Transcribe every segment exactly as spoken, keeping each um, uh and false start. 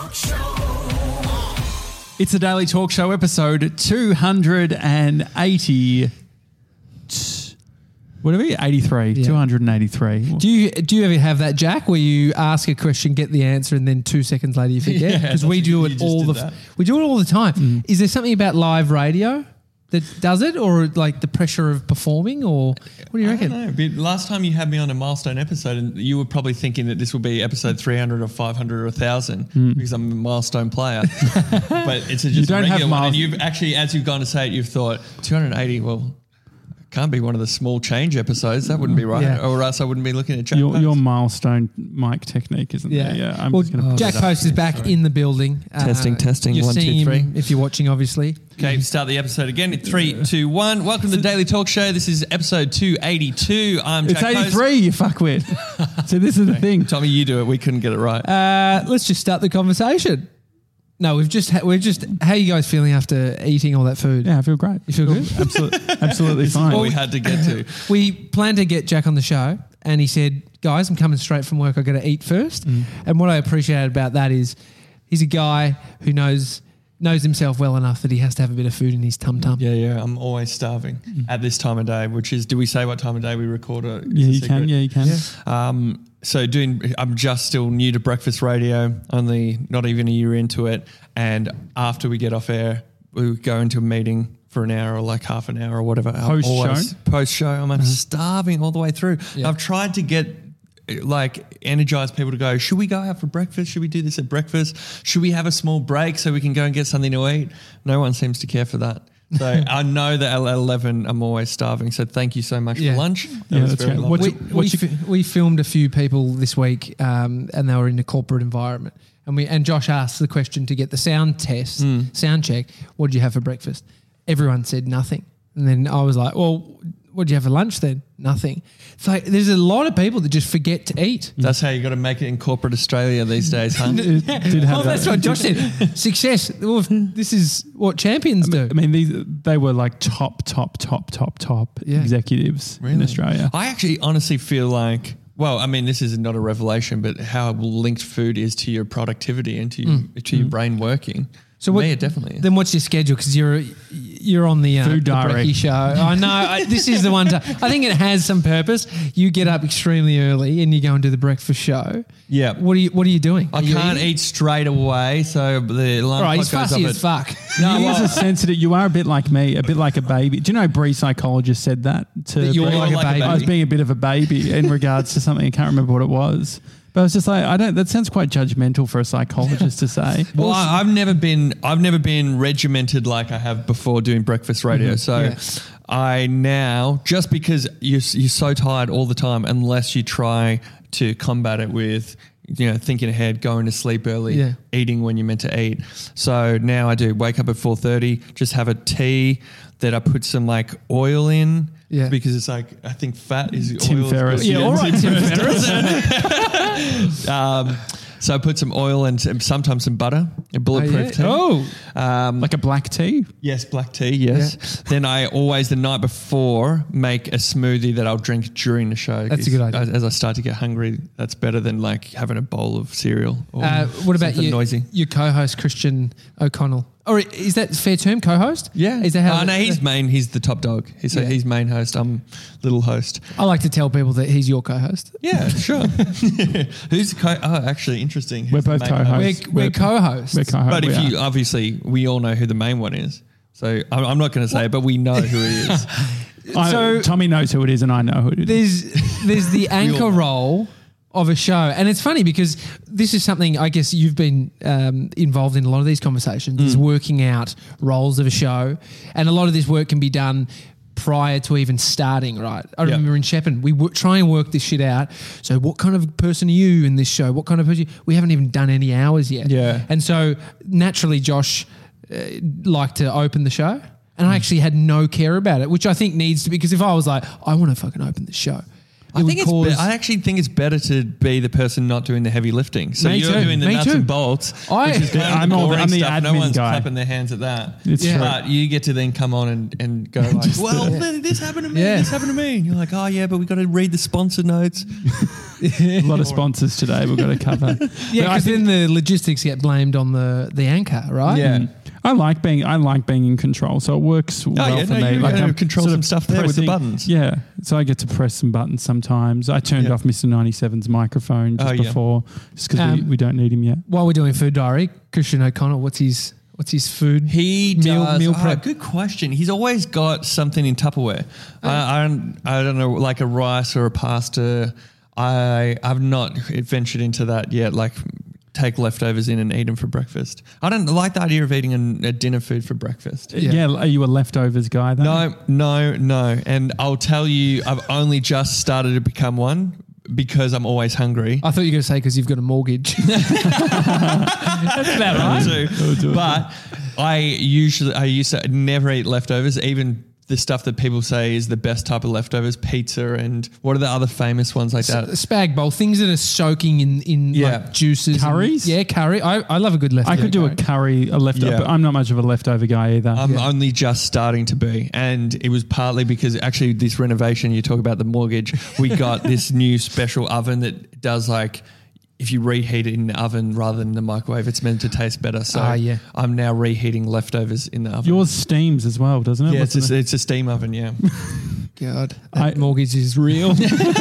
Talk Show. It's the Daily Talk Show, episode two hundred eighty. What are we? eighty-three. Yeah. two hundred eighty-three. Do you do you ever have that, Jack, where you ask a question, get the answer, and then two seconds later you forget? Yeah, Because we that's- do you it just all did the that. we do it all the time. Is there something about live radio that does it, or like the pressure of performing, or what do you I reckon? don't know. But last time you had me on a milestone episode, and you were probably thinking that this will be episode three hundred or five hundred or one thousand because I'm a milestone player. But it's a just don't a have regular one. miles- And you've actually, as you've gone to say it, you've thought two hundred eighty, well, can't be one of the small change episodes. That wouldn't be right. Yeah. Or else I wouldn't be looking at Jack Your, Post. your milestone mic technique, isn't Yeah, there? Yeah. I'm well, just going to Jack Post is back in the building. Uh, Testing, testing, You're one, two, seeing three. him if you're watching, obviously. Okay, start the episode again. Three, two, one. Welcome to the Daily Talk Show. This is episode two eighty-two. I'm It's Jack Post. eighty-three, you fuckwit. So this is the thing. Tommy, you do it. We couldn't get it right. Uh, let's just start the conversation. No, we've just ha- we're just. How are you guys feeling after eating all that food? Yeah, I feel great. You feel good? Absolutely, absolutely fine. What we had to get to. We planned to get Jack on the show, and he said, "Guys, I'm coming straight from work. I got to eat first." Mm. And what I appreciated about that is, he's a guy who knows knows himself well enough that he has to have a bit of food in his tum tum. Yeah, yeah. I'm always starving at this time of day, which is, do we say what time of day we record it? Yeah, you can. Yeah, you can. Um, so doing, I'm just still new to breakfast radio, only not even a year into it. And after we get off air, we go into a meeting for an hour or like half an hour or whatever. I'm Post always- show? Post show. I'm starving all the way through. Yeah. I've tried to get like energize people to go, should we go out for breakfast? Should we do this at breakfast? Should we have a small break so we can go and get something to eat? No one seems to care for that. So I know that at eleven I'm always starving. So thank you so much Yeah. for lunch. That Yeah, was that's very great. lovely. What's We, your- we, what's your- fi- we filmed a few people this week, um, and they were in a corporate environment. And we and Josh asked the question to get the sound test, sound check. What did you have for breakfast? Everyone said nothing. And then I was like, well, what did you have for lunch then? Nothing. It's like there's a lot of people that just forget to eat. That's how you got to make it in corporate Australia these days, huh? It did have Oh, that's that. what Josh said. Success. Well, this is what champions do. I mean, these they were like top, top, top, top, top Yeah. executives in Really? Australia. I actually honestly feel like, well, I mean, this is not a revelation, but how linked food is to your productivity and to, your, to your brain working. So For what? me, it definitely is. Then what's your schedule? Because you're you're on the uh, Food the diary. Brekkie show. I know I, this is the one. To, I think it has some purpose. You get up extremely early and you go and do the breakfast show. Yeah. What are you What are you doing? I Are you can't eating? eat straight away, so the alarm All right, clock he's goes fussy up as at- fuck. No, you well, are sensitive. You are a bit like me, a bit like a baby. Do you know Bree psychologist said that to That you're Bree? like a baby. I was being a bit of a baby in regards to something. I can't remember what it was, but I was just like, I don't. That sounds quite judgmental for a psychologist to say. Well, I, I've never been I've never been regimented like I have before doing breakfast radio. So Yeah. I now, just because you're you're so tired all the time, unless you try to combat it with, you know, thinking ahead, going to sleep early, Yeah. eating when you're meant to eat. So now I do wake up at four thirty, just have a tea that I put some like oil in. Yeah. Because it's like, I think fat is Tim oil. Ferriss. Yeah, all right, Tim Ferriss. Um, so I put some oil and some, sometimes some butter, a bulletproof tea. Oh, Um, Like a black tea. yes, black tea, yes. Then I always, the night before, make a smoothie that I'll drink during the show. That's a good idea. As, as I start to get hungry, that's better than like having a bowl of cereal or uh, what about something you? noisy. Your co-host Christian O'Connell, or is that a fair term? Co-host? Yeah. Is that how? Oh, no, he's main. He's the top dog. He's, Yeah. he's main host. I'm little host. I like to tell people that he's your co-host. Yeah, sure. Who's the co- Oh, actually, interesting. We're Who's the both main co-hosts. We're, we're co-hosts. We're co-hosts. But we if are. you, obviously, we all know who the main one is. So I'm, I'm not going to say it, but we know who he is. I- so- Tommy knows who it is, and I know who it is. There's there's the anchor role of a show, and it's funny because this is something I guess you've been um, involved in a lot of these conversations. Is working out roles of a show, and a lot of this work can be done prior to even starting, right? I Yeah. remember in Shepparton, we w- try and work this shit out. So what kind of person are you in this show? What kind of person? We haven't even done any hours yet. Yeah. And so naturally, Josh uh, liked to open the show. And I actually had no care about it, which I think needs to be, because if I was like, I want to fucking open the show, I it think would it's. cause. Be- I actually think it's better to be the person not doing the heavy lifting. So Me you're too. doing the Me nuts too. and bolts. I- which is kind I'm of all- the boring I'm the stuff. No admin one's guy. clapping their hands at that. It's Yeah. true. But you get to then come on and, and go like, well, this happened to me. Yeah. This happened to me. And you're like, oh yeah, but we got to read the sponsor notes. A lot of sponsors today we've got to cover. Yeah, But I because think- then the logistics get blamed on the, the anchor, right? Yeah. I like being I like being in control, so it works well yeah, for no, me. you like gotta I'm control sort some of stuff there with the pressing- buttons. Yeah, so I get to press some buttons sometimes. I turned Yeah. off Mister ninety-seven's microphone just Oh, yeah. before, just because we, Um, we don't need him yet. While we're doing food diary, Christian O'Connell, what's his what's his food? He Meal- does. meal oh, prep. good question. He's always got something in Tupperware. Oh. I, I don't. I don't know, like a rice or a pasta. I I've not ventured into that yet. Like take leftovers in and eat them for breakfast. I don't like the idea of eating a, a dinner food for breakfast. Yeah. Yeah. are you a leftovers guy? Though? No, no, no. And I'll tell you, I've only just started to become one because I'm always hungry. I thought you were going to say because you've got a mortgage. That's about right. So, but I usually, I used to never eat leftovers, even the stuff that people say is the best type of leftovers, pizza and what are the other famous ones like that? Spag bowl, things that are soaking in, in Yeah. like juices. and- Curries? yeah, curry. I, I love a good leftover I could do a curry. curry, a leftover, Yeah. but I'm not much of a leftover guy either. I'm Yeah. only just starting to be. And it was partly because actually this renovation, you talk about the mortgage, we got this new special oven that does like, if you reheat it in the oven rather than the microwave, it's meant to taste better. So Ah, yeah. I'm now reheating leftovers in the oven. Yours steams as well, doesn't it? yeah, it's Wasn't a, it? it's a steam oven, yeah. God, I- that mortgage is real.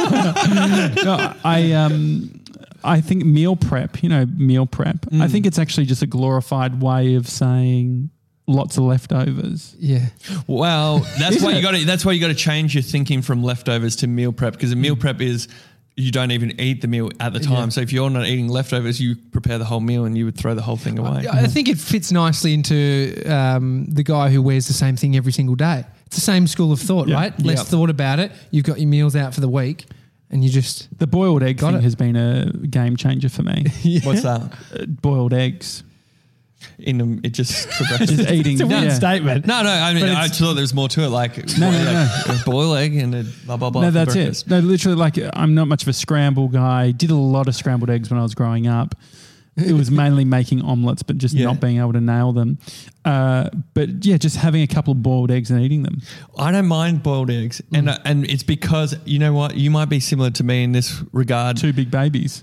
No, I um, I think meal prep. You know, meal prep. I think it's actually just a glorified way of saying lots of leftovers. yeah. Well, that's Isn't why you it? got to. That's why you got to change your thinking from leftovers to meal prep, because a meal prep is you don't even eat the meal at the time. Yeah. So if you're not eating leftovers, you prepare the whole meal and you would throw the whole thing away. I think it fits nicely into um, the guy who wears the same thing every single day. It's the same school of thought, Yeah. right? Less Yep. thought about it. You've got your meals out for the week and you just... The boiled egg Got thing it. has been a game changer for me. What's that? Uh, boiled eggs. In them, it just for breakfast. Just eating. It's a weird yeah. statement. No, no. I mean, But I it's- thought there was more to it. Like, No, no, like no. a boiled egg and a blah blah blah. No, for that's breakfast. it. No, literally, like I'm not much of a scramble guy. Did a lot of scrambled eggs when I was growing up. It was mainly making omelets, but just Yeah. not being able to nail them. Uh, but yeah, just having a couple of boiled eggs and eating them. I don't mind boiled eggs, and Mm. uh, and it's because you know what, you might be similar to me in this regard. Two big babies.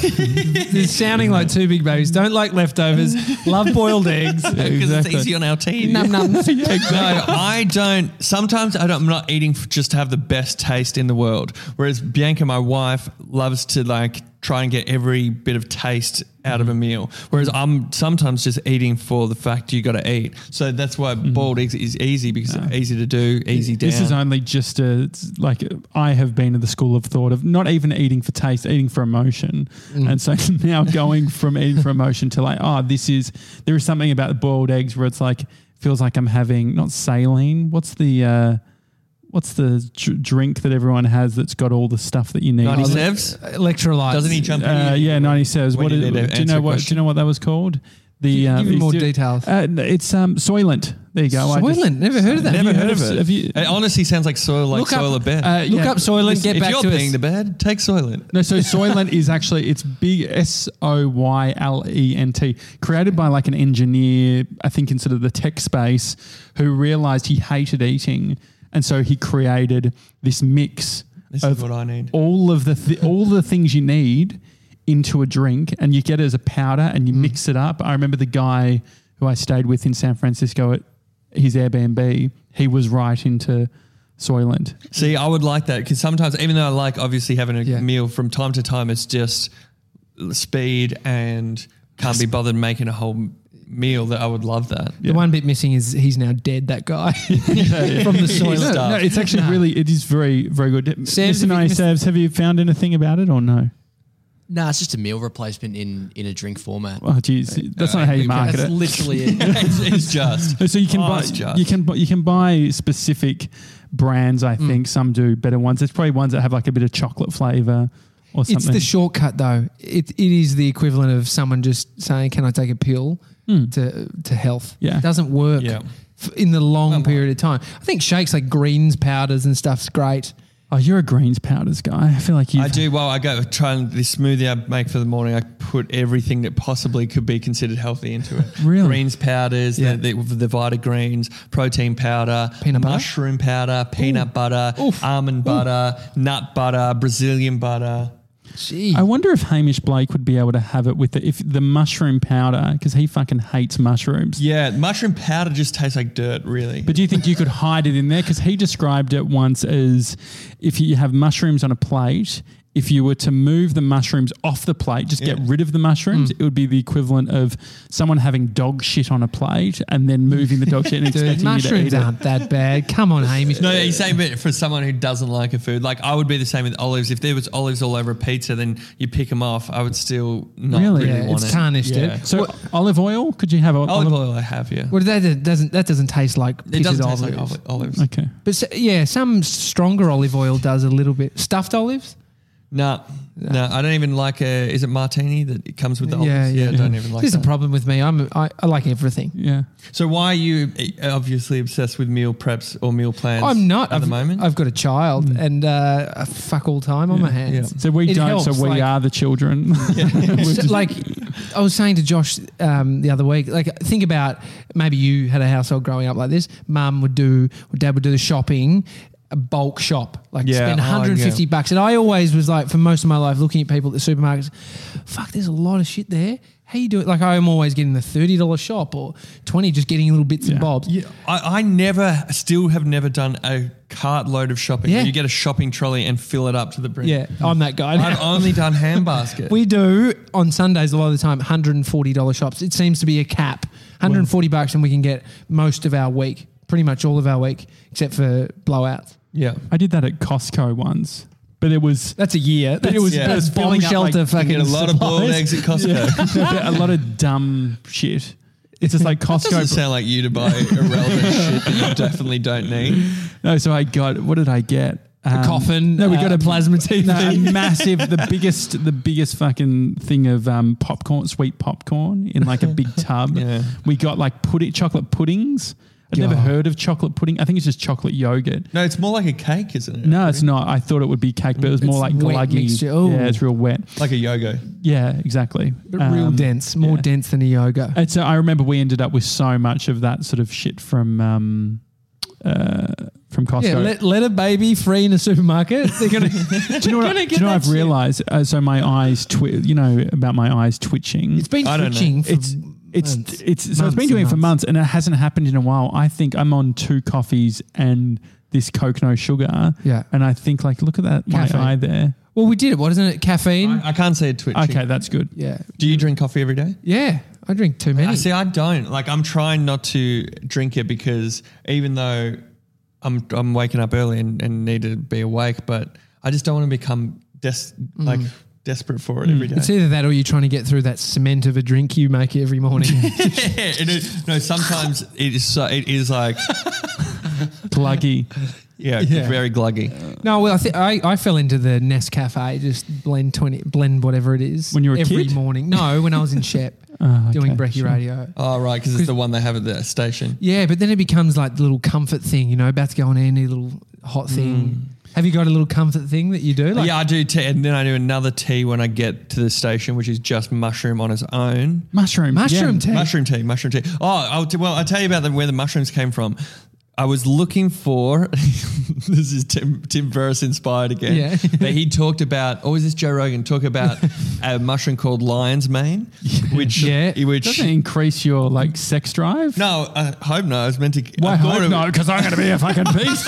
It's sounding like two big babies. Don't like leftovers. Love boiled eggs. Because Exactly. it's easy on our teeth. Num num. yeah, exactly. No, I don't. Sometimes I don't, I'm not eating f- just to have the best taste in the world. Whereas Bianca, my wife, loves to like try and get every bit of taste out of a meal. Whereas I'm sometimes just eating for the fact you got to eat. So that's why boiled eggs is easy because it's easy to do, easy down. This is only just a it's like I have been in the school of thought of not even eating for taste, eating for emotion, and so now going from eating for emotion to like, oh, this is there is something about the boiled eggs where it's like feels like I'm having not saline. What's the uh, what's the dr- drink that everyone has that's got all the stuff that you need? ninety Oh, sevs. Electrolytes. Doesn't he jump in? Uh, yeah, ninety-sevs. When What you is, need to do you answer know a what? Do question. you know what that was called? The Give- um, give me it's more di- details. Uh, it's um, Soylent. There you go. I just- Soylent. Never heard of that. Have Never you heard of s- it. have you- It honestly sounds like soil, like Look up- soil of bed. Uh, Look yeah. up Soylent. Get if back you're to peeing us. the bed, take Soylent. No, so Soylent is actually it's big S O Y L E N T, created by like an engineer, I think in sort of the tech space, who realized he hated eating, and so he created this mix This of is what I need. all of the th- all the things you need into a drink, and you get it as a powder, and you mix it up. I remember the guy who I stayed with in San Francisco at his Airbnb. He was right into Soylent. See, I would like that because sometimes, even though I like obviously having a Yeah. meal from time to time, it's just speed and can't be bothered making a whole meal. That I would love that. The one bit missing is he's now dead, that guy. From the He's Soylent. stuffed. No, it's actually really, it is very, very good. Sam's, Mister have you- Ninety Savs, have you found anything about it or no? Nah, it's just a meal replacement in, in a drink format. Oh, geez, that's not how you market That's it. literally it. it's, it's just. So you can Oh, buy, it's just. you can bu- you can buy specific brands. I think some do better ones. There's probably ones that have like a bit of chocolate flavor or something. It's the shortcut, though. It, it is the equivalent of someone just saying, can I take a pill to to health? Yeah. It doesn't work Yeah. f- in the long Well, period of time. I think shakes like greens powders and stuff's great. Oh, you're a greens powders guy. I feel like you. I do. Well, I go try and this smoothie I make for the morning. I put everything that possibly could be considered healthy into it. Really? Greens powders, Yeah. the, the, the Vita Greens, protein powder, Peanut butter? mushroom powder, peanut butter, almond butter, nut butter, Brazilian butter. Gee. I wonder if Hamish Blake would be able to have it with the, if the mushroom powder, because he fucking hates mushrooms. Yeah, mushroom powder just tastes like dirt, really. But do you think you could hide it in there? Because he described it once as if you have mushrooms on a plate, if you were to move the mushrooms off the plate, just Yeah. get rid of the mushrooms, it would be the equivalent of someone having dog shit on a plate and then moving the dog shit and Dude, expecting you to eat mushrooms it. aren't that bad. Come on, Hamish. No, he's saying, but for someone who doesn't like a food, like I would be the same with olives. If there was olives all over a pizza, then you pick them off. I would still not Really? really, Yeah, want it's it. tarnished Yeah. it. So olive oil? Could you have olive, Olive oil, I have, yeah. Well, that that doesn't that doesn't taste like It doesn't pitted taste like olives. oli- olives. Okay. But s- yeah, some stronger olive oil does a little bit. Stuffed olives? No, no, I don't even like a. Is it martini that it comes with the olives? Yeah, yeah. I don't even like This is that. the problem with me. I'm I, I like everything. Yeah. So why are you obviously obsessed with meal preps or meal plans? I'm not at I've, the moment. I've got a child and uh, fuck all time on my hands. So we It don't, helps, so we like- are the children. So, like I was saying to Josh um, the other week, like think about maybe you had a household growing up like this. Mum would do, or dad would do the shopping, a bulk shop, like Yeah, spend oh, one hundred fifty yeah. bucks. And I always was like, for most of my life, looking at people at the supermarkets, fuck, there's a lot of shit there. How you do it? Like I'm always getting the thirty dollars shop or twenty, just getting little bits Yeah. and bobs. yeah, I, I never, still have never done a cart load of shopping. Yeah. Where you get a shopping trolley and fill it up to the brim. Yeah, I'm that guy. I've only done hand basket. We do on Sundays a lot of the time one hundred forty dollars shops. It seems to be a cap. one hundred forty bucks and we can get most of our week, pretty much all of our week, except for blowouts. yeah. I did that at Costco once, but it was That's a year. That's, it was- yeah. it was that's bomb filling up, shelter like, you You fucking get a lot of boiled supplies. eggs at Costco. a lot of dumb shit. It's just like That doesn't Costco. sound like you to buy irrelevant shit that you definitely don't need. No, so I got, what did I get? A Um, coffin. No, we uh, got a plasma T V. No, a massive, the biggest, the biggest fucking thing of um, popcorn, sweet popcorn in like a big tub. Yeah. We got like pudding, chocolate puddings. I'd never God. heard of chocolate pudding. I think it's just chocolate yogurt. No, it's more like a cake, isn't it? No, it's not. I thought it would be cake, but it was more It's like wet gluggy. mixture. Oh. Yeah, it's real wet. Like a yo-go. Yeah, exactly. But real Um, dense, more yeah. dense than a yoga. And so I remember we ended up with so much of that sort of shit from um, uh, from Costco. Yeah, let, let a baby free in a supermarket. They're gonna. do you know what, I- do you know what I've realised? Uh, so my eyes, twi- you know about my eyes twitching. It's been I don't know. twitching. For It's it's months. it's so it's Months been doing and it for months. months and it hasn't happened in a while. I think I'm on two coffees and this Coke no sugar. Yeah. And I think like look at that my Caffeine. eye there. Well, we did it. What isn't it? Caffeine. I, I can't say it twitching. Okay, that's good. yeah. Do you drink coffee every day? Yeah. I drink too many. I see. I don't. Like, I'm trying not to drink it because even though I'm I'm waking up early and, and need to be awake, but I just don't want to become des- like desperate for it every day. It's either that or you're trying to get through that cement of a drink you make every morning. Yeah, it is- no, sometimes it is. So, it is like Gluggy. yeah, Yeah. very gluggy. No, well, I think I, I fell into the Nescafe, just blend twenty, blend whatever it is. When you were a every kid? morning. No, when I was in Shep Oh, doing okay, Brekkie sure. Radio. Oh right, because it's the one they have at the station. Yeah, but then it becomes like the little comfort thing, you know, about to go on air, need a little hot thing. Have you got a little comfort thing that you do? Like, yeah, I do tea, and then I do another tea when I get to the station, which is just mushroom on its own. Mushrooms. Mushroom yeah. tea. Mushroom tea, mushroom tea. Oh, I'll t- well, I'll tell you about the, where the mushrooms came from. I was looking for, this is Tim, Tim Ferriss inspired again, Yeah. but he talked about, or is this Joe Rogan, talk about a mushroom called lion's mane, which, Yeah. which Doesn't it increase your like sex drive? no, I hope no, I was meant to, Why I thought hope it- no, because I'm going to be a fucking beast.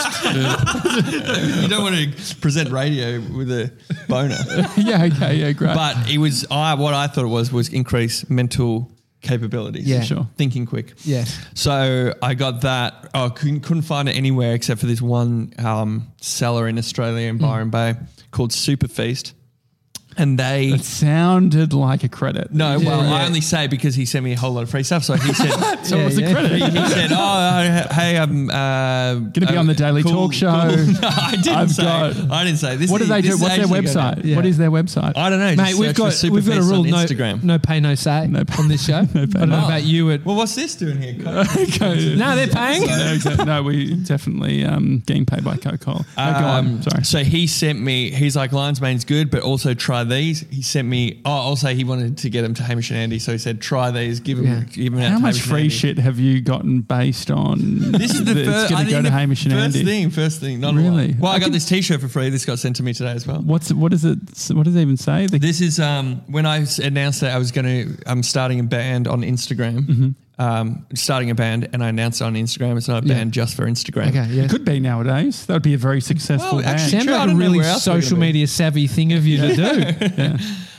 you don't want to present radio with a boner. yeah, okay, yeah, great. But it was, I what I thought it was, was increase mental capabilities. Yeah. Sure. Thinking quick. yeah. So I got that. Oh, couldn't, couldn't find it anywhere except for this one um, cellar in Australia in Byron Bay called Super Feast. and they. It sounded like a credit. No, Yeah, well, yeah. I only say because he sent me a whole lot of free stuff. So he said, So Yeah, what's the yeah. credit? he said, "Oh, uh, hey, I'm uh, Going to be on the Daily Talk Show. No, I didn't I've say. got- I didn't say this. What do is- they do? this is What's their actually going website? down. Yeah. What is their website? I don't know. Mate, just we've search got for Super we've got a Feast rule on no, Instagram. no pay no say No pay- on this show. No pay, I don't know no. about you. At, Well, what's this doing here? Okay. no, they're paying. no, exactly. No, we definitely um, getting paid by Coca-Cola. Oh, go on. Um, Sorry. So he sent me. He's like, Lion's Mane's good, but also try these. He sent me. Oh, also he wanted to get them to Hamish and Andy, so he said, try these. Give them. Yeah. Give them out How to much Hamish and free Andy. shit have you gotten based on? This is the that first. It's going I to go think to the Hamish and first Andy. thing. First thing. Not a Really? lot. Well, I, I got can- this T-shirt for free. This got sent to me today as well. What's what is it? What does it even say? The, This is um, when I s- announced that I was going to. I'm starting a band on Instagram. Um, starting a band, and I announced it on Instagram. It's not a Yeah. band just for Instagram. Okay, yeah. It could be nowadays. That would be a very successful Well, band. actually- Sounds Sure, I like a don't know really where else we're social gonna be. media savvy thing of you to do. Yeah.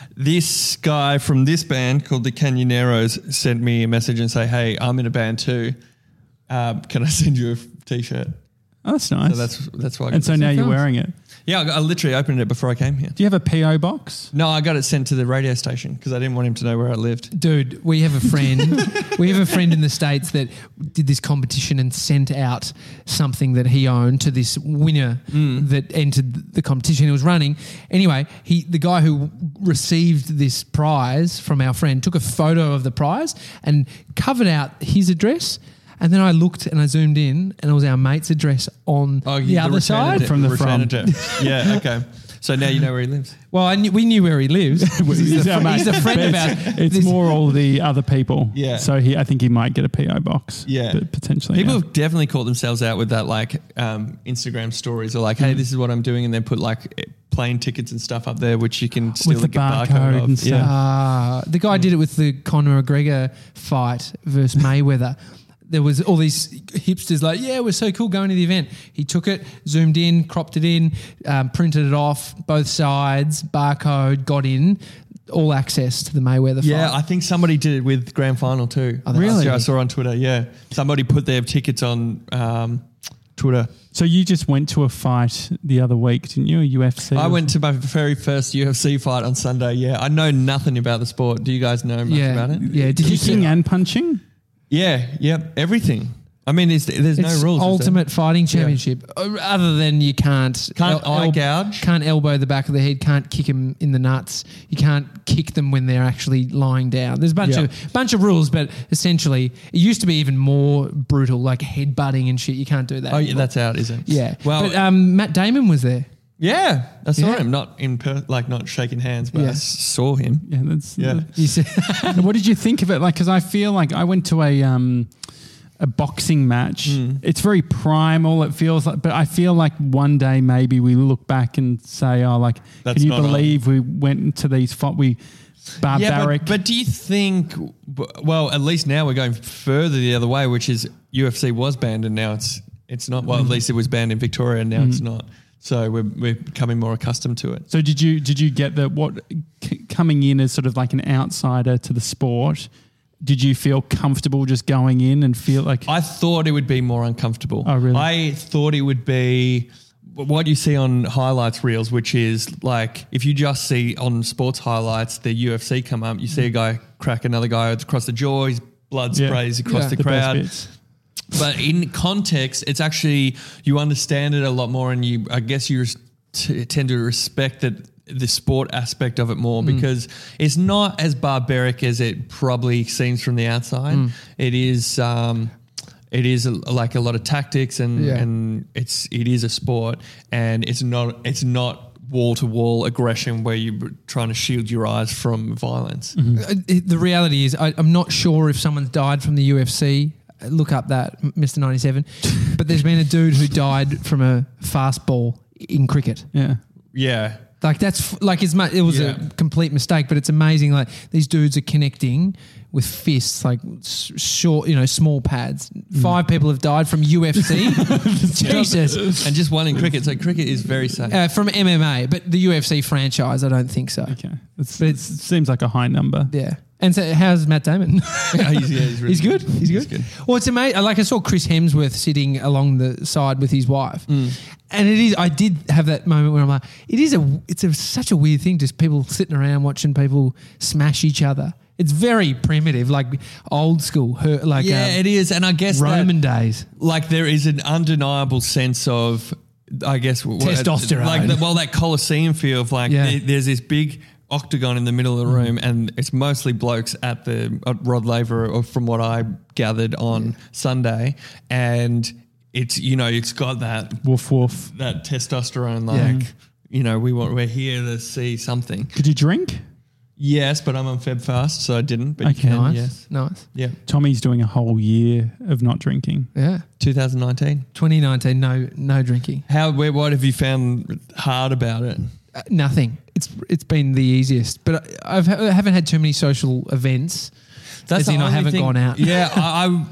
This guy from this band called the Canyoneros sent me a message and say, "Hey, I'm in a band too. Um, can I send you a f- T-shirt?" Oh, that's nice. So that's that's why. I got and so this. now you're comes. wearing it. yeah, I, got- I literally opened it before I came here. Do you have a P O box? No, I got it sent to the radio station because I didn't want him to know where I lived. Dude, we have a friend. we have a friend in the States that did this competition and sent out something that he owned to this winner that entered the competition. He was running. Anyway, he the guy who received this prize from our friend took a photo of the prize and covered out his address. And then I looked and I zoomed in and it was our mate's address on the you- other return side. address- From the return from. address. Yeah, okay. So now you know where he lives. Well, I knew, we knew where he lives. he's, our the, mate. he's the friend But about it's, it's this. more all the other people. Yeah. So he, I think he might get a P O box. Yeah. But potentially. People yeah. have definitely caught themselves out with that, like um, Instagram stories, or like, "Hey, this is what I'm doing," and then put like plane tickets and stuff up there, which you can still With the get barcode, barcode of. and stuff. Yeah. Ah, the guy did it with the Conor McGregor fight versus Mayweather. There was all these hipsters like, yeah, we're so cool going to the event. He took it, zoomed in, cropped it in, um, printed it off, both sides, barcode, got in, all access to the Mayweather Yeah, fight. I think somebody did it with Grand Final too. Oh, that's Really? I saw on Twitter. Yeah, somebody put their tickets on um, Twitter. So you just went to a fight the other week, didn't you? A U F C? I or went to my very first U F C fight on Sunday. Yeah, I know nothing about the sport. Do you guys know much yeah, about it? yeah. Did you kicking see and punching? Yeah, yep, everything. I mean, there's, there's no it's rules. is there? ultimate fighting championship. Uh, Other than you can't Can't eye gouge? can't elbow the back of the head, can't kick them in the nuts. You can't kick them when they're actually lying down. There's a bunch Yeah. of bunch of rules, but essentially it used to be even more brutal, like headbutting and shit. You can't do that. Oh, yeah, anymore. that's out, is it? yeah. Well, but um, Matt Damon was there. yeah, I saw Yeah. him. Not in per, like not shaking hands, but Yeah. I saw him. Yeah, that's. Yeah. He said, What did you think of it? Like, because I feel like I went to a um, a boxing match. Hmm. It's very primal. It feels like, but I feel like one day maybe we look back and say, "Oh, like, That's can you not on. believe we went into these fight? We barbaric." Yeah, but, but do you think? Well, at least now we're going further the other way, which is U F C was banned and now it's it's not. Well, at least it was banned in Victoria and now it's not. So we're we're becoming more accustomed to it. So did you did you get that? What c- coming in as sort of like an outsider to the sport? Did you feel comfortable just going in and feel like I thought it would be more uncomfortable. Oh, really? I thought it would be what you see on highlights reels, which is like if you just see on sports highlights the U F C come up, you see a guy crack another guy across the jaw, his blood Yeah. sprays across Yeah. the the best crowd. bits? But in context, it's actually you understand it a lot more, and you I guess you res- t- tend to respect that the sport aspect of it more because it's not as barbaric as it probably seems from the outside. It is. Um, it is a, like a lot of tactics, and Yeah. and it's it is a sport, and it's not it's not wall to wall aggression where you're trying to shield your eyes from violence. Uh, the reality is, I, I'm not sure if someone's died from the U F C. Look up that Mister ninety-seven. But there's been a dude who died from a fastball in cricket. Yeah. Yeah. Like that's f- like it's mu- it was Yeah. a complete mistake, but it's amazing. Like these dudes are connecting with fists, like s- short, you know, small pads. Five people have died from U F C. Jesus. And just one in cricket. So cricket is very safe. Uh, from M M A, but the U F C franchise, I don't think so. Okay. It's, it's, it seems like a high number. Yeah. And so, how's Matt Damon? Yeah, he's, yeah, he's, really He's good. He's good. He's good. Well, it's amazing. Like I saw Chris Hemsworth sitting along the side with his wife, Mm. and it is. I did have that moment where I'm like, it is a. It's a, such a weird thing, just people sitting around watching people smash each other. It's very primitive, like old school. Her, like Yeah, um, it is. And I guess Roman that, days. like there is an undeniable sense of, I guess, what- Testosterone. Like the, well, that Colosseum feel of like Yeah. there- there's this big octagon in the middle of the room, and it's mostly blokes at the at Rod Laver, or from what I gathered on Sunday, and it's you know it's got that Woof woof. that testosterone like you know we want we're here to see something. Could you drink? Yes, but I'm on Feb fast, so I didn't. But you Okay. can, Nice, yes, nice. yeah. Tommy's doing a whole year of not drinking. Yeah, twenty nineteen. twenty nineteen. No, no drinking. How? Where, what have you found hard about it? Uh, nothing. It's it's been the easiest, but I I've, I haven't had too many social events. As in, I only haven't thing- gone out. Yeah, I, I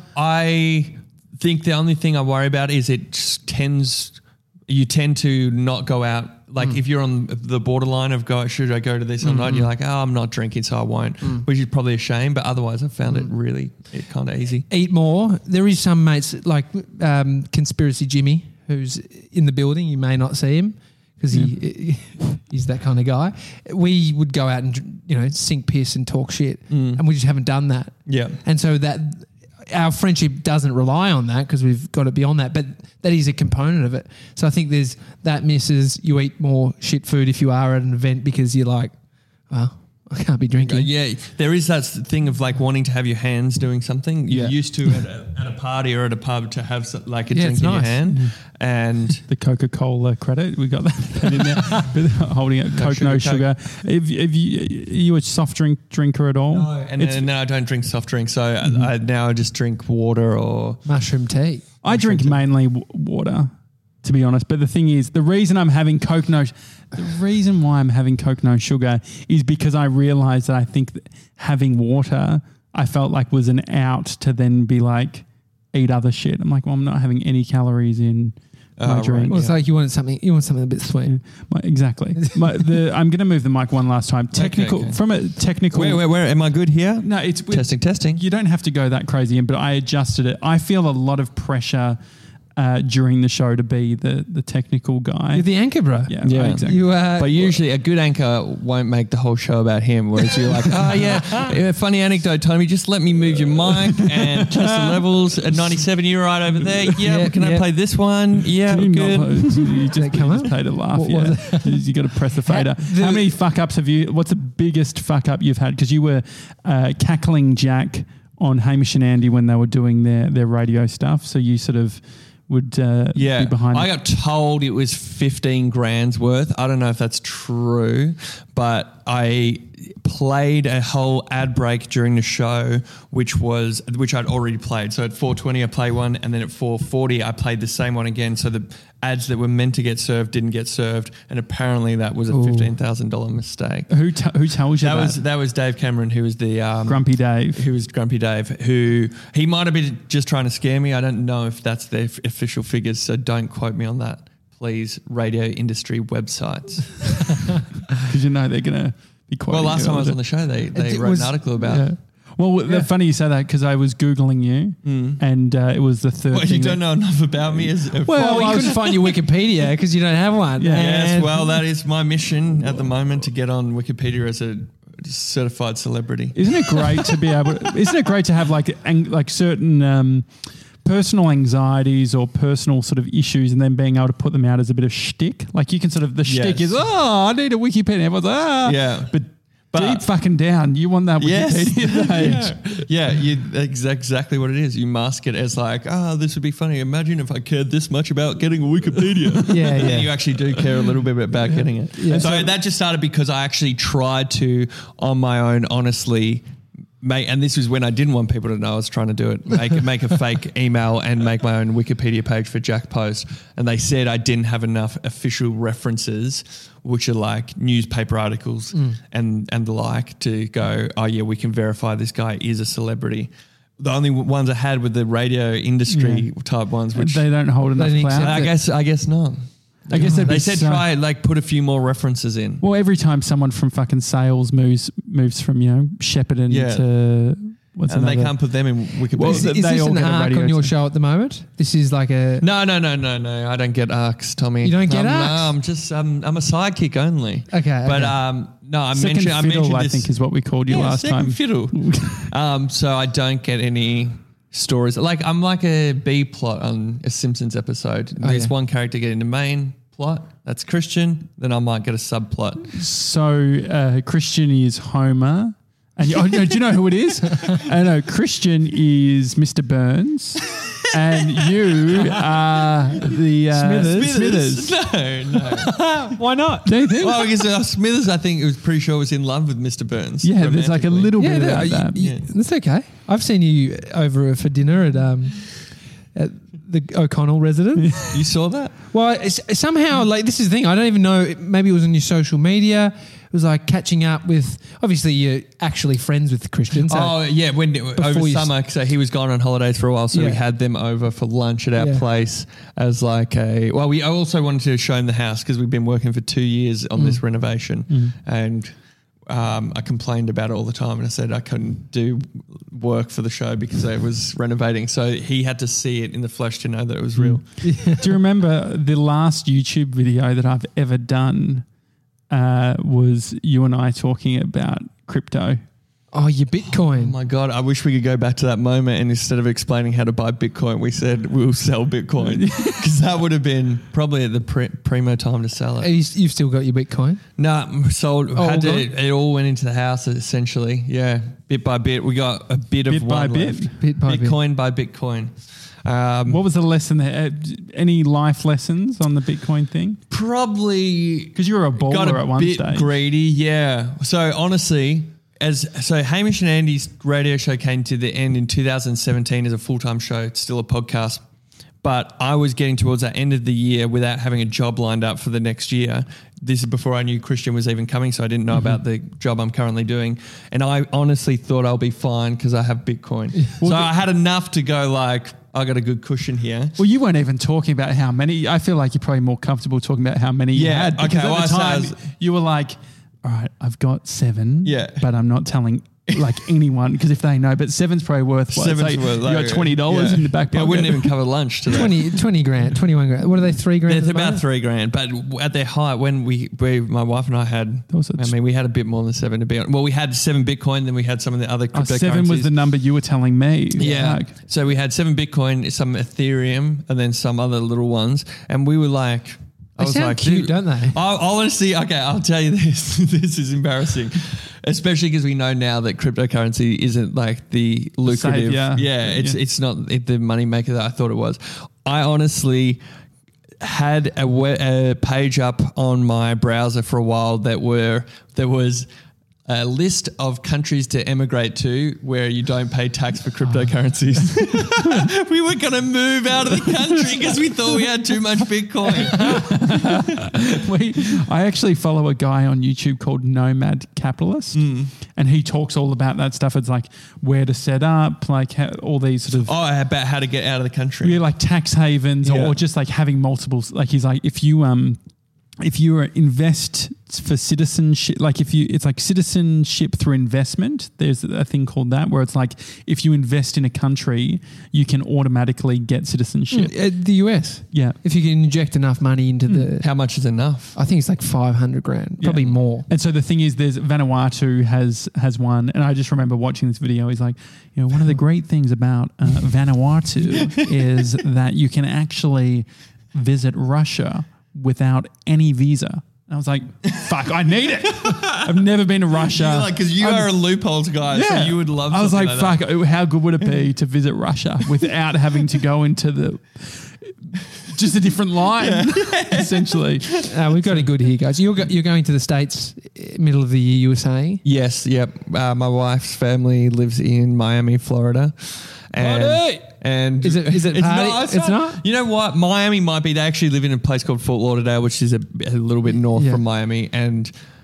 I think the only thing I worry about is it just tends you tend to not go out. Like Mm. if you're on the borderline of go, should I go to this or not? You're like, oh, I'm not drinking, so I won't, Mm. which is probably a shame. But otherwise, I found it really kind of easy. Eat more. There is some mates like um, Conspiracy Jimmy, who's in the building. You may not see him because he he's that kind of guy. We would go out and you know sink piss and talk shit, and we just haven't done that. Yeah. And so that our friendship doesn't rely on that because we've got it beyond that, but that is a component of it. So I think there's that misses you eat more shit food if you are at an event because you're like, well, I can't be drinking. Uh, yeah, there is that thing of like wanting to have your hands doing something. You're Yeah. used to at a, at a party or at a pub to have some, like a Yeah, drink it's in your nice. hand, and The Coca-Cola credit, we got that, that in there. With holding it, No Coke, sugar, no Coke. sugar. If, if you, are you a soft drink drinker at all? and, It's- and now I don't drink soft drinks, so I, I now I just drink water or Mushroom tea. I drink mainly w- water, to be honest. But the thing is, the reason I'm having Coke no, the reason why I'm having Coke no sugar is because I realised that I think that having water, I felt like was an out to then be like eat other shit. I'm like, well, I'm not having any calories in my Oh, right. drink. Well, it's like you want something. You want something a bit sweet. Yeah, my- exactly. My, the, I'm going to move the mic one last time. Technical okay. from a technical. where, where where am I good here? No, it's with, Testing, testing. You don't have to go that crazy in, but I adjusted it. I feel a lot of pressure uh, during the show to be the the technical guy. You're the anchor, bro. yeah, Yeah. exactly. You uh, But usually a good anchor won't make the whole show about him, whereas you're like, oh yeah, yeah, funny anecdote, Tommy, just let me move your mic and test the levels at ninety-seven, you're right over there. Yeah, Yeah, can I yeah. play this one? Yeah, Can you good. not, you just, that come you just up? paid a laugh. What Yeah, was you got to press the fader. the- How many fuck ups have you? What's the biggest fuck up you've had? Because you were uh, cackling Jack on Hamish and Andy when they were doing their their radio stuff. So you sort of would uh, Yeah, be behind. I got told it was fifteen grand's worth. I don't know if that's true, but I played a whole ad break during the show, which was which I'd already played. So at four twenty, I play one, and then at four forty, I played the same one again. So the ads that were meant to get served didn't get served, and apparently that was a Ooh. fifteen thousand dollar mistake. who t- who tells you That that? was that was Dave Cameron, who was the um, Grumpy Dave. who was Grumpy Dave, who he might have been just trying to scare me. I don't know if that's their f- official figures, so don't quote me on that. Please, radio industry websites. Because you know they're going to be quite. Well, last time I was on the show, they, they It wrote was- an article about Yeah. it. Well, the funny you say that because I was googling you, and uh, it was the third. Well, thing you that- don't know enough about me as a well, I you was- couldn't find your Wikipedia because you don't have one. Yeah. Yes, And- well, that is my mission at the moment, to get on Wikipedia as a certified celebrity. Isn't it great to be able? Isn't it great to have like ang- like certain um, personal anxieties or personal sort of issues, and then being able to put them out as a bit of shtick? Like you can sort of the shtick Yes. is oh, I need a Wikipedia. Everyone's like, ah, Yeah. but. But- Deep fucking down, you want that Yes. Wikipedia page. Yeah, you, that's exactly what it is. You mask it as like, ah, this would be funny. Imagine if I cared this much about getting a Wikipedia. Yeah, And yeah. you actually do care a little bit about getting it. Yeah. So, that just started because I actually tried to, on my own, honestly, make, and this was when I didn't want people to know I was trying to do it, make, make a fake email and make my own Wikipedia page for Jack Post. And they said I didn't have enough official references, which are like newspaper articles and, and the like, to go, oh yeah, we can verify this guy is a celebrity. The only ones I had were the radio industry Yeah. type ones, which They don't hold enough didn't clout. accept I guess I guess not. I guess that'd They be said so- try like put a few more references in. Well, every time someone from fucking sales moves moves from, you know, Shepparton Yeah. to what's And another? they can't put them in Wikipedia. Well, Is, they is this all an get a arc radio on your too. show at the moment? This is like a. no, no, no, no, no. I don't get arcs, Tommy. You don't get um, arcs? No, I'm just um, I'm a sidekick only. Okay, But okay. um, no, I Second mentioned I fiddle, mentioned I this. think, is what we called you yeah, last second time. fiddle. um, so I don't get any stories. Like I'm like a B plot on a Simpsons episode. Oh, There's yeah. one character getting the main plot. That's Christian. Then I might get a subplot. So uh, Christian is Homer. And you, oh, no, do you know who it is? I know Christian is Mister Burns, and you are the uh, Smithers. Smithers. No, no. Why not? Do you think? Well, because uh, Smithers, I think, it was pretty sure was in love with Mister Burns. yeah, there's like a romantically. little Yeah, bit no, about you- that. you- Yeah. that's okay. I've seen you over for dinner at um at the O'Connell residence. You saw that? Well, it's, somehow, like, this is the thing. I don't even know. Maybe it was on your social media. It was like catching up with. Obviously, you're actually friends with Christian. So Oh yeah, when over you s- summer, so he was gone on holidays for a while, so Yeah. we had them over for lunch at our Yeah. place as like a. Well, we also wanted to show him the house because we've been working for two years on Mm. this renovation, and um, I complained about it all the time, and I said I couldn't do work for the show because it was renovating. So he had to see it in the flesh to know that it was real. Do you remember the last YouTube video that I've ever done uh, was you and I talking about crypto? oh, your Oh Bitcoin. my God, I wish we could go back to that moment and instead of explaining how to buy Bitcoin, we said we'll sell Bitcoin because that would have been probably the pre- primo time to sell Are it. you, you've still got your Bitcoin. No, sold. Oh, had all to, gone? it all went into the house essentially. Yeah, bit by bit. We got a bit of Bit by one bit? left. Bit by bit. Bitcoin by Bitcoin. Um, What was the lesson there? Uh, any life lessons on the Bitcoin thing? probably Because you were a baller got a at one bit stage. greedy, yeah. So honestly, as so Hamish and Andy's radio show came to the end in two thousand seventeen as a full time show. It's still a podcast, but I was getting towards that end of the year without having a job lined up for the next year. This is before I knew Christian was even coming, so I didn't know Mm-hmm. about the job I'm currently doing. And I honestly thought I'll be fine because I have Bitcoin. so I had enough to go like, I got a good cushion here. Well, you weren't even talking about how many. I feel like you're probably more comfortable talking about how many you Yeah, had. Because okay, at well, the so I time, was- you were like, all right, I've got seven. Yeah. But I'm not telling like anyone because if they know, but seven's probably worth what? Seven's Say worth, you like, got twenty dollars yeah. in the back pocket. Yeah, I wouldn't even cover lunch today. twenty, twenty grand, twenty-one grand. What are they, three grand? It's at the about moment? three grand, but at their height, when we, we, my wife and I had, was a- I mean, we had a bit more than seven to be honest. Well, we had seven Bitcoin, then we had some of the other Oh, cryptocurrencies. seven was the number you were telling me. yeah. Fuck. So we had seven Bitcoin, some Ethereum, and then some other little ones, and we were like, I They was sound like, cute, dude- don't they? I honestly, okay, I'll tell you this. This is embarrassing, especially because we know now that cryptocurrency isn't like the lucrative. yeah. yeah, it's Yeah. it's not the money maker that I thought it was. I honestly had a, we- a page up on my browser for a while that were there was a list of countries to emigrate to where you don't pay tax for cryptocurrencies. We were going to move out of the country because we thought we had too much Bitcoin. we, I actually follow a guy on YouTube called Nomad Capitalist, Hmm. and he talks all about that stuff. It's like where to set up, like how, all these sort of Oh, about how to get out of the country. yeah, like tax havens, Yeah. or just like having multiple. Like he's like, if you um, if you are invest for citizenship, like if you, it's like citizenship through investment. There's a thing called that where it's like if you invest in a country, you can automatically get citizenship. Uh, the U S. Yeah. If you can inject enough money into the, How much is enough? I think it's like five hundred grand, probably Yeah. more. And so the thing is, there's Vanuatu has has one, and I just remember watching this video. He's like, you know, one of the great things about uh, Vanuatu is that you can actually visit Russia without any visa. And I was like, fuck, I need it. I've never been to Russia. Because you I'm- are a loopholes guy, so you would love. I was like, something that. fuck, how good would it be to visit Russia without having to go into the just a different line, essentially. Uh, we've got it good here, guys. You're go- you're going to the States uh, middle of the year, you were saying? Yes, yep. Uh, my wife's family lives in Miami, Florida. And, Party! and Is it- is it party? not, It's not? You know what? Miami might be. They actually live in a place called Fort Lauderdale, which is a, a little bit north Yeah. from Miami, and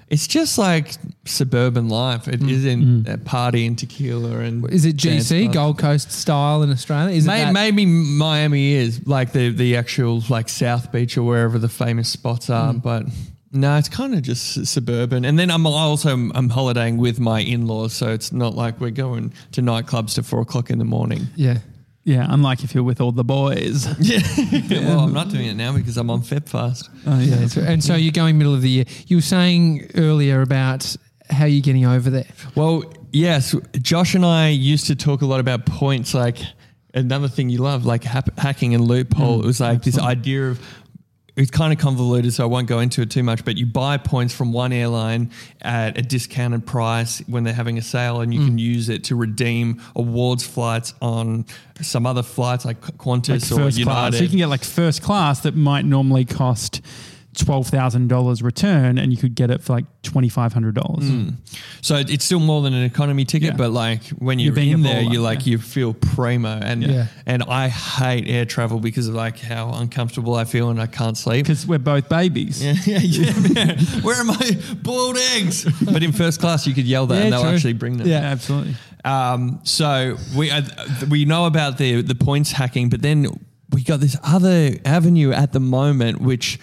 It's just like suburban life. It Mm. isn't a party in tequila and Is it G dance C, clubs. Gold Coast style in Australia? Is it May, that? maybe Miami is like the the actual like South Beach or wherever the famous spots are, Mm. but no, it's kind of just suburban. And then I'm also I'm holidaying with my in-laws, so it's not like we're going to nightclubs to four o'clock in the morning. Yeah. Yeah, unlike if you're with all the boys. Yeah, well, I'm not doing it now because I'm on Feb fast. Oh, Yeah. so- and so you're going middle of the year. You were saying earlier about how you're getting over there. Well, yes, Josh and I used to talk a lot about points, like another thing you love, like hap- hacking and loophole. Mm, it was like absolutely. this idea of, it's kind of convoluted, so I won't go into it too much, but you buy points from one airline at a discounted price when they're having a sale, and you Mm. can use it to redeem awards flights on some other flights like Qantas Like or first class. United. So you can get like first class that might normally cost twelve thousand dollars return, and you could get it for like twenty-five hundred dollars. Mm. So it- it's still more than an economy ticket, Yeah. but like when You're you're, being in a there, baller, you like yeah. you feel primo, and Yeah. and I hate air travel because of like how uncomfortable I feel and I can't sleep. Because we're both babies. Yeah, yeah, yeah, yeah. Where are my boiled eggs? But in first class, you could yell that, Yeah, and they'll true. actually bring them. Yeah, absolutely. Um, so we uh, we know about the the points hacking, but then we got this other avenue at the moment, which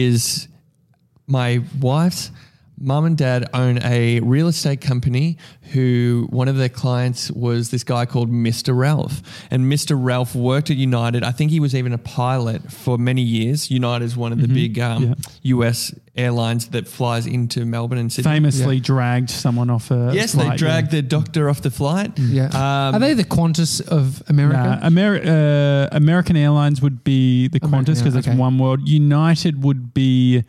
is my wife's mum and dad own a real estate company who one of their clients was this guy called Mister Ralph. And Mister Ralph worked at United. I think he was even a pilot for many years. United is one of the big um, Yeah. U S airlines that flies into Melbourne and Sydney. Famously dragged someone off a Yes, flight, they dragged yeah. the doctor off the flight. Yeah. Um, Are they the Qantas of America? Nah, Ameri- uh, American Airlines would be the American, Qantas because yeah, it's okay. one world. United would be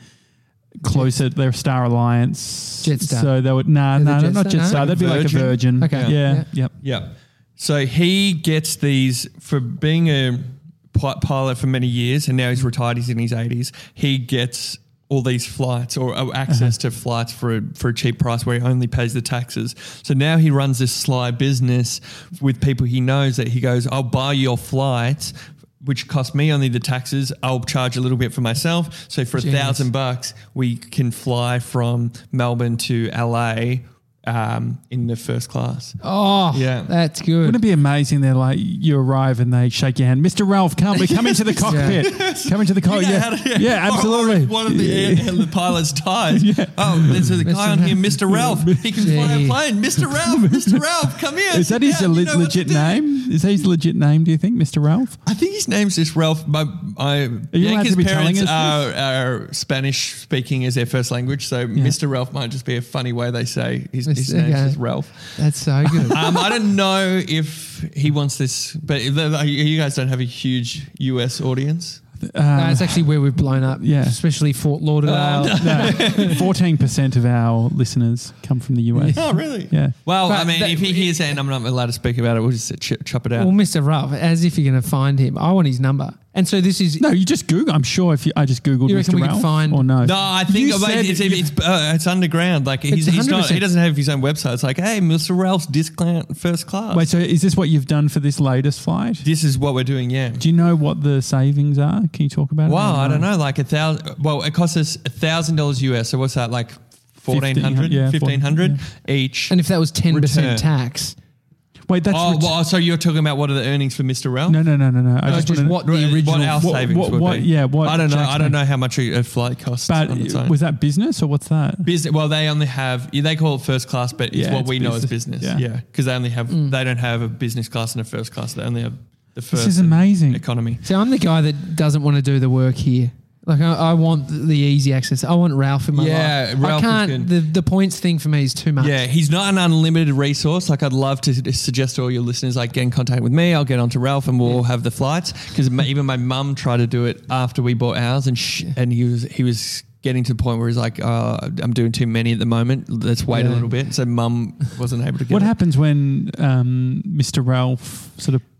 closer. They're Star Alliance. Jetstar. So they would nah, They're the nah, not Jetstar, no? Jetstar. That'd be like a Virgin? Virgin. Okay. Yeah. Yeah. Yep. Yeah. So he gets these for being a pi- pilot for many years, and now he's retired. He's in his eighties. He gets all these flights or uh, access to flights for a, for a cheap price where he only pays the taxes. So now he runs this sly business with people he knows that he goes, I'll buy your flights, which cost me only the taxes. I'll charge a little bit for myself. So for a Genius. thousand bucks, we can fly from Melbourne to L A um, in the first class. Oh, Yeah. that's good. Wouldn't it be amazing? They're like, you arrive and they shake your hand, Mister Ralph, come, come into the cockpit, come into the cockpit. You know Yeah, how to- yeah, Or- or absolutely. one of the, air, the pilots died. Oh, there's a guy on here, Mister Ralph. He can fly a Gee. plane. Mister Ralph, Mister Ralph, come here. Is that sit his down, you le- know what legit to do. name? Is that his legit name? Do you think, Mister Ralph? I think his name's just Ralph. My, my you allowed Yankees to be telling parents us are, are Spanish speaking as their first language, so Mister Ralph might just be a funny way they say his, his Mister name's okay. just Ralph. That's so good. Um, I don't know if he wants this, but if the- you guys don't have a huge U S audience. Uh, no, it's actually where we've blown up. Yeah. Especially Fort Lauderdale. Fourteen percent of our listeners come from the U S. Oh, really? Yeah. Well, But I mean, that- if he hears it and I'm not allowed to speak about it, we'll just ch- chop it out. Well, Mister Ralph, as if you're going to find him. I want his number. And so this is. No, you just Google. I'm sure if you, I just Googled You reckon Mister we could Ralph find- or no. No, I think You oh, wait, said it's, you- it's, uh, it's underground. Like he's, It's he's not. He one hundred percent. doesn't have his own website. It's like, hey, Mister Ralph's discount first class. Wait, so is this what you've done for this latest flight? this is what we're doing. Yeah. Do you know what the savings are? Can you talk about it? Wow, Or I don't no? know. Like a thousand. Well, it costs us a thousand dollars U S. So what's that? Like fourteen hundred, yeah, fifteen hundred each. And if that was ten percent Return. tax. Wait, that's oh, ret- well, so you're talking about what are the earnings for Mister Ralph? no, no, no, no, no. I No, just, just wanna- what the original. What our what- savings what- would what- be. yeah, what I don't know. Jack's I don't made. know how much a a flight costs. But on its own. was that business or what's that? Business. Well, they only have. Yeah, they call it first class, but it's Yeah, what it's we know as business. business. Yeah. Yeah, because they only have. Mm. They don't have a business class and a first class. They only have the first. This is and amazing. economy. See, I'm the guy that doesn't want to do the work here. Like, I, I want the easy access. I want Ralph in my Yeah, life. Ralph is I good. can't. The, the points thing for me is too much. Yeah, he's not an unlimited resource. Like I'd love to s- suggest to all your listeners, like get in contact with me. I'll get onto Ralph and we'll have the flights. Because even my mum tried to do it after we bought ours, and sh- and he was he was getting to the point where he's like, oh, I'm doing too many at the moment. Let's wait Yeah. a little bit. So mum wasn't able to get What it. happens when um, Mister Ralph sort of?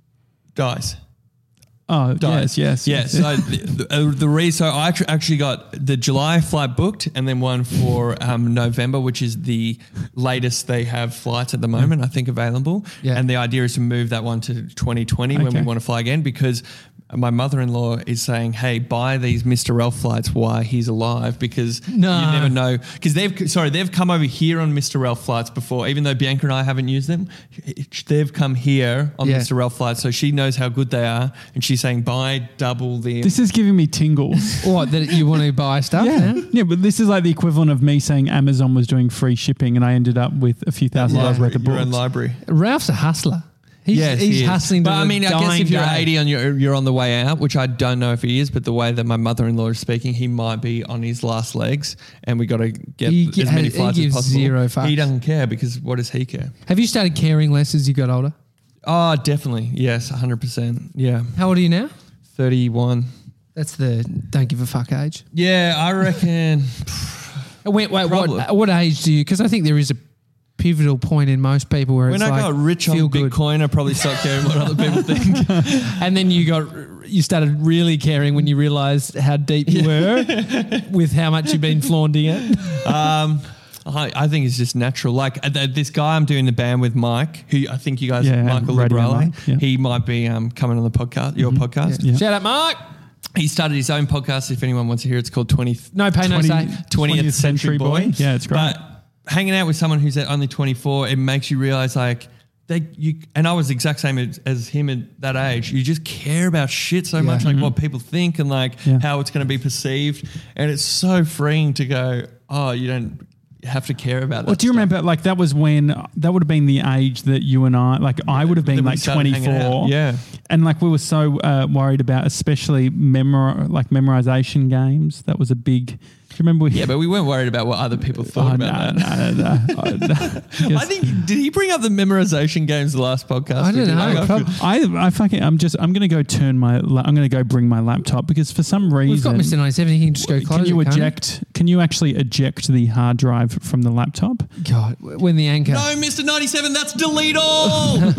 Dies. Oh, Dies. yes, yes, Yeah, yes. so the, the, uh, the re- so I actu- actually got the July flight booked and then one for um, November, which is the latest they have flights at the moment, I think, available. Yeah. And the idea is to move that one to twenty twenty when we Okay. want to fly again, because my mother-in-law is saying, hey, buy these Mister Ralph flights while he's alive because No. you never know. Because they've, sorry, they've come over here on Mister Ralph flights before, even though Bianca and I haven't used them. They've come here on Yeah. Mister Ralph flights, so she knows how good they are. And she's saying, buy double the... This is giving me tingles. What, that you want to buy stuff Yeah, now? yeah, but this is like the equivalent of me saying Amazon was doing free shipping, and I ended up with a few thousand dollars worth of your own books. librry. Ralph's a hustler. He's, Yes, he's he is. hustling to But I the mean, I guess dying if you're day. eighty and you're, you're on the way out, which I don't know if he is, but the way that my mother-in-law is speaking, he might be on his last legs, and we got to get He as gi- many he flights gives as possible. zero fucks. He doesn't care because what does he care? Have you started caring less as you got older? Oh, definitely. Yes, one hundred percent. Yeah. How old are you now? thirty-one. That's the don't give a fuck age. Yeah, I reckon. Wait, wait, Probably. what, what age do you? Because I think there is a pivotal point in most people where When it's I like got rich on feel good. Bitcoin, I probably stopped caring what other people think. And then you got you started really caring when you realised how deep you were with how much you've been flaunting it. Um, I, I think it's just natural. Like uh, th- this guy I'm doing the band with, Mike, who I think you guys, Yeah, Michael Radio Librale, Mike, yeah. he might be um, coming on the podcast, your podcast. Yeah. Shout out, Mark. He started his own podcast. If anyone wants to hear, it's called twenty No pay, no say. twentieth Century Boy. Yeah, it's great. But hanging out with someone who's at only twenty-four, it makes you realize like they you and I was the exact same as, as him at that age. You just care about shit so much, like what people think and like Yeah. how it's going to be perceived, and it's so freeing to go, oh, you don't have to care about that. Well, do you stuff. remember, like, that was when, that would have been the age that you and I, like, I would have been Then we like started hanging out. twenty-four. Yeah. And, like, we were so uh, worried about, especially, memor- like, memorization games. That was a big, do you remember? We, Yeah, but we weren't worried about what other people thought Oh, about no, that. no, no, no. I- no. I think did he bring up the memorization games the last podcast? I don't We did? know. I- Prob- I, I fucking, I'm just, I'm going to go turn my, la- I'm going to go bring my laptop because for some We've reason, got Mister ninety-seven. He can just go close can you it, can't he? eject, can you actually eject the hard drive from the laptop? God, when the anchor. No, Mister ninety-seven, that's delete all. No.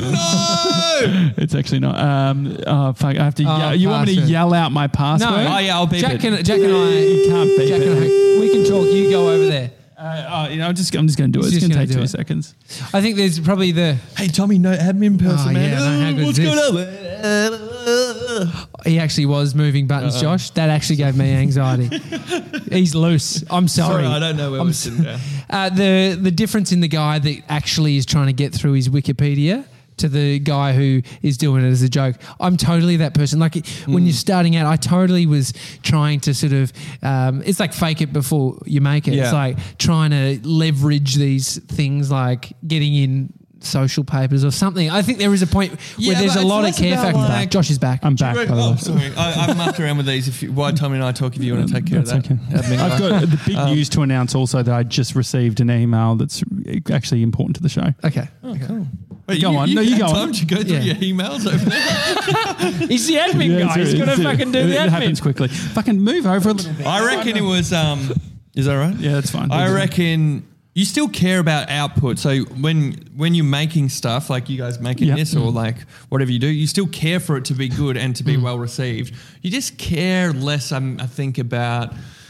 It's actually not. Um, oh, fuck, I have to, Oh, yell, you want me to password. yell out my password? No. Oh yeah, I'll beep Jack it. and, Jack and I. You can't beep Jack it. and I, we can talk. You go over there. Uh, oh, you know, I'm just, I'm just going to do it. He's It's just going to gonna take do two it. seconds. I think there's probably the. Hey Tommy, no admin person, Oh, man. yeah, I know, how good What's is going on? He actually was moving buttons, Josh. That actually gave me anxiety. He's loose. I'm sorry. Sorry, I don't know where I'm we're s- sitting down. Uh, the the difference in the guy that actually is trying to get through his Wikipedia to the guy who is doing it as a joke. I'm totally that person. Like when you're starting out, I totally was trying to sort of, um, it's like fake it before you make it. Yeah. It's like trying to leverage these things like getting in social papers or something. I think there is a point Yeah, where there's but a it's lot of less care about factor. like- Josh is back. I'm back, by the Oh, way. sorry. I, I've mucked around with these. If you, why Tommy and I talk if you want to take care That's of that. okay. Admin I've guy. got the big news to announce also that I just received an email that's actually important to the show. Okay. Wait, Go on. No, you had go on. time to go through Yeah. your emails over there. He's the admin Yeah, guy. it's- He's going to it's- fucking do it, the It happens admin. quickly. Fucking move over a little bit. I reckon it was. Um, is that right? Yeah, that's fine. I reckon you still care about output. So when when you're making stuff like you guys making Yeah. this or like whatever you do, you still care for it to be good and to be well received. You just care less. Um, I think about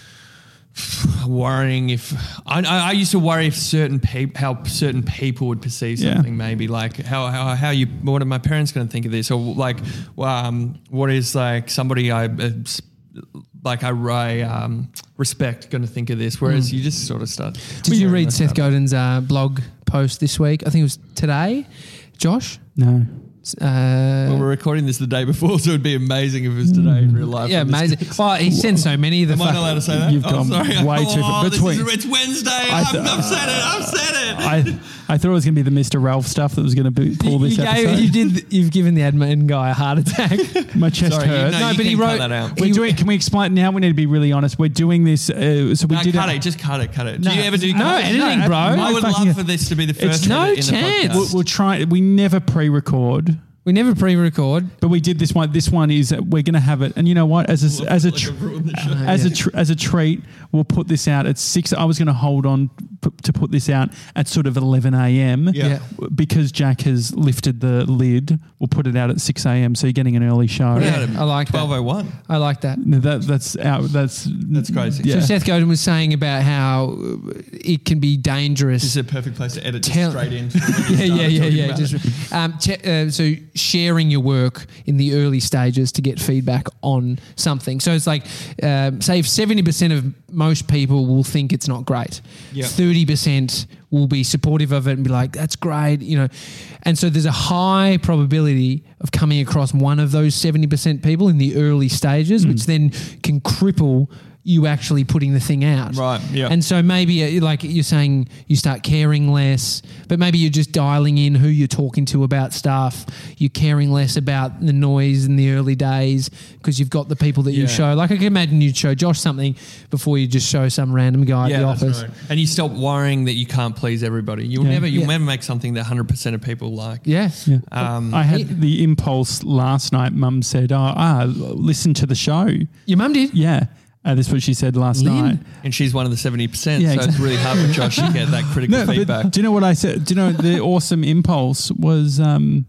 worrying if I, I I used to worry if certain people how certain people would perceive Yeah. something. Maybe like how how how you what are my parents going to think of this, or like um what is like somebody I. Uh, like I, I um, respect going to think of this, whereas you just sort of start. Did you read Seth Godin's uh, blog post this week? I think it was today, Josh. No. Uh, Well, we're recording this the day before, so it'd be amazing if it was today in real life. yeah, when this amazing. goes- Well, he sent so many of the. Am I fuck- not allowed to say that? You've oh, gone sorry. way too oh, far. this Between- is, it's Wednesday. I I've, th- I've said it. I've said it. I I thought it was going to be the Mister Ralph stuff that was going to be, pull you, this you episode. gave, you did. You've given the admin guy a heart attack. My chest Sorry, you- hurt. no, No, you but he can cut wrote- that out. We're he- doing. Can we explain now? We need to be really honest. We're doing this. Uh, so we No, did cut it. it. Just cut it. Cut it. No, do you ever do? no cut it? editing, No, bro. I would fucking- love for this to be the first. no edit in the chance. podcast. We'll, we'll try. We never pre-record, We never pre-record. but we did this one. This one is uh, we're going to have it. And you know what? As a, as a Like tr- I've ruined the show. as yeah. a tr- as a treat, we'll put this out at six. I was going to hold on, p- put to put this out at sort of eleven a.m. Yeah. because Jack has lifted the lid. We'll put it out at six a.m. So you're getting an early show. Yeah, I like that. twelve oh one. I like that. No, that that's out. That's That's crazy. Yeah. So Seth Godin was saying about how it can be dangerous. This is a perfect place to edit just Tell- straight in. yeah, yeah, yeah, yeah. Just, um, ch- uh, so sharing your work in the early stages to get feedback on something. So it's like, um, say, if seventy percent of most people will think it's not great, Yeah. thirty percent will be supportive of it and be like, "That's great," you know. And so there's a high probability of coming across one of those seventy percent people in the early stages, which then can cripple you actually putting the thing out. Right, yeah. And so maybe uh, like you're saying you start caring less, but maybe you're just dialing in who you're talking to about stuff. You're caring less about the noise in the early days because you've got the people that you Yeah. show. Like I can imagine you'd show Josh something before you just show some random guy at the that's office. right. And you stop worrying that you can't please everybody. You'll Yeah. never you'll Yeah. never make something that one hundred percent of people like. Yeah. Yeah. Um, I had the impulse last night. Mum said, "Oh, ah, listen to the show." Your mum did? Yeah, uh, that's what she said last Lynn? night. and she's one of the seventy percent, Yeah, so it's exactly. really hard for Josh to get that critical No, but feedback. do you know what I said? Do you know the awesome impulse was um,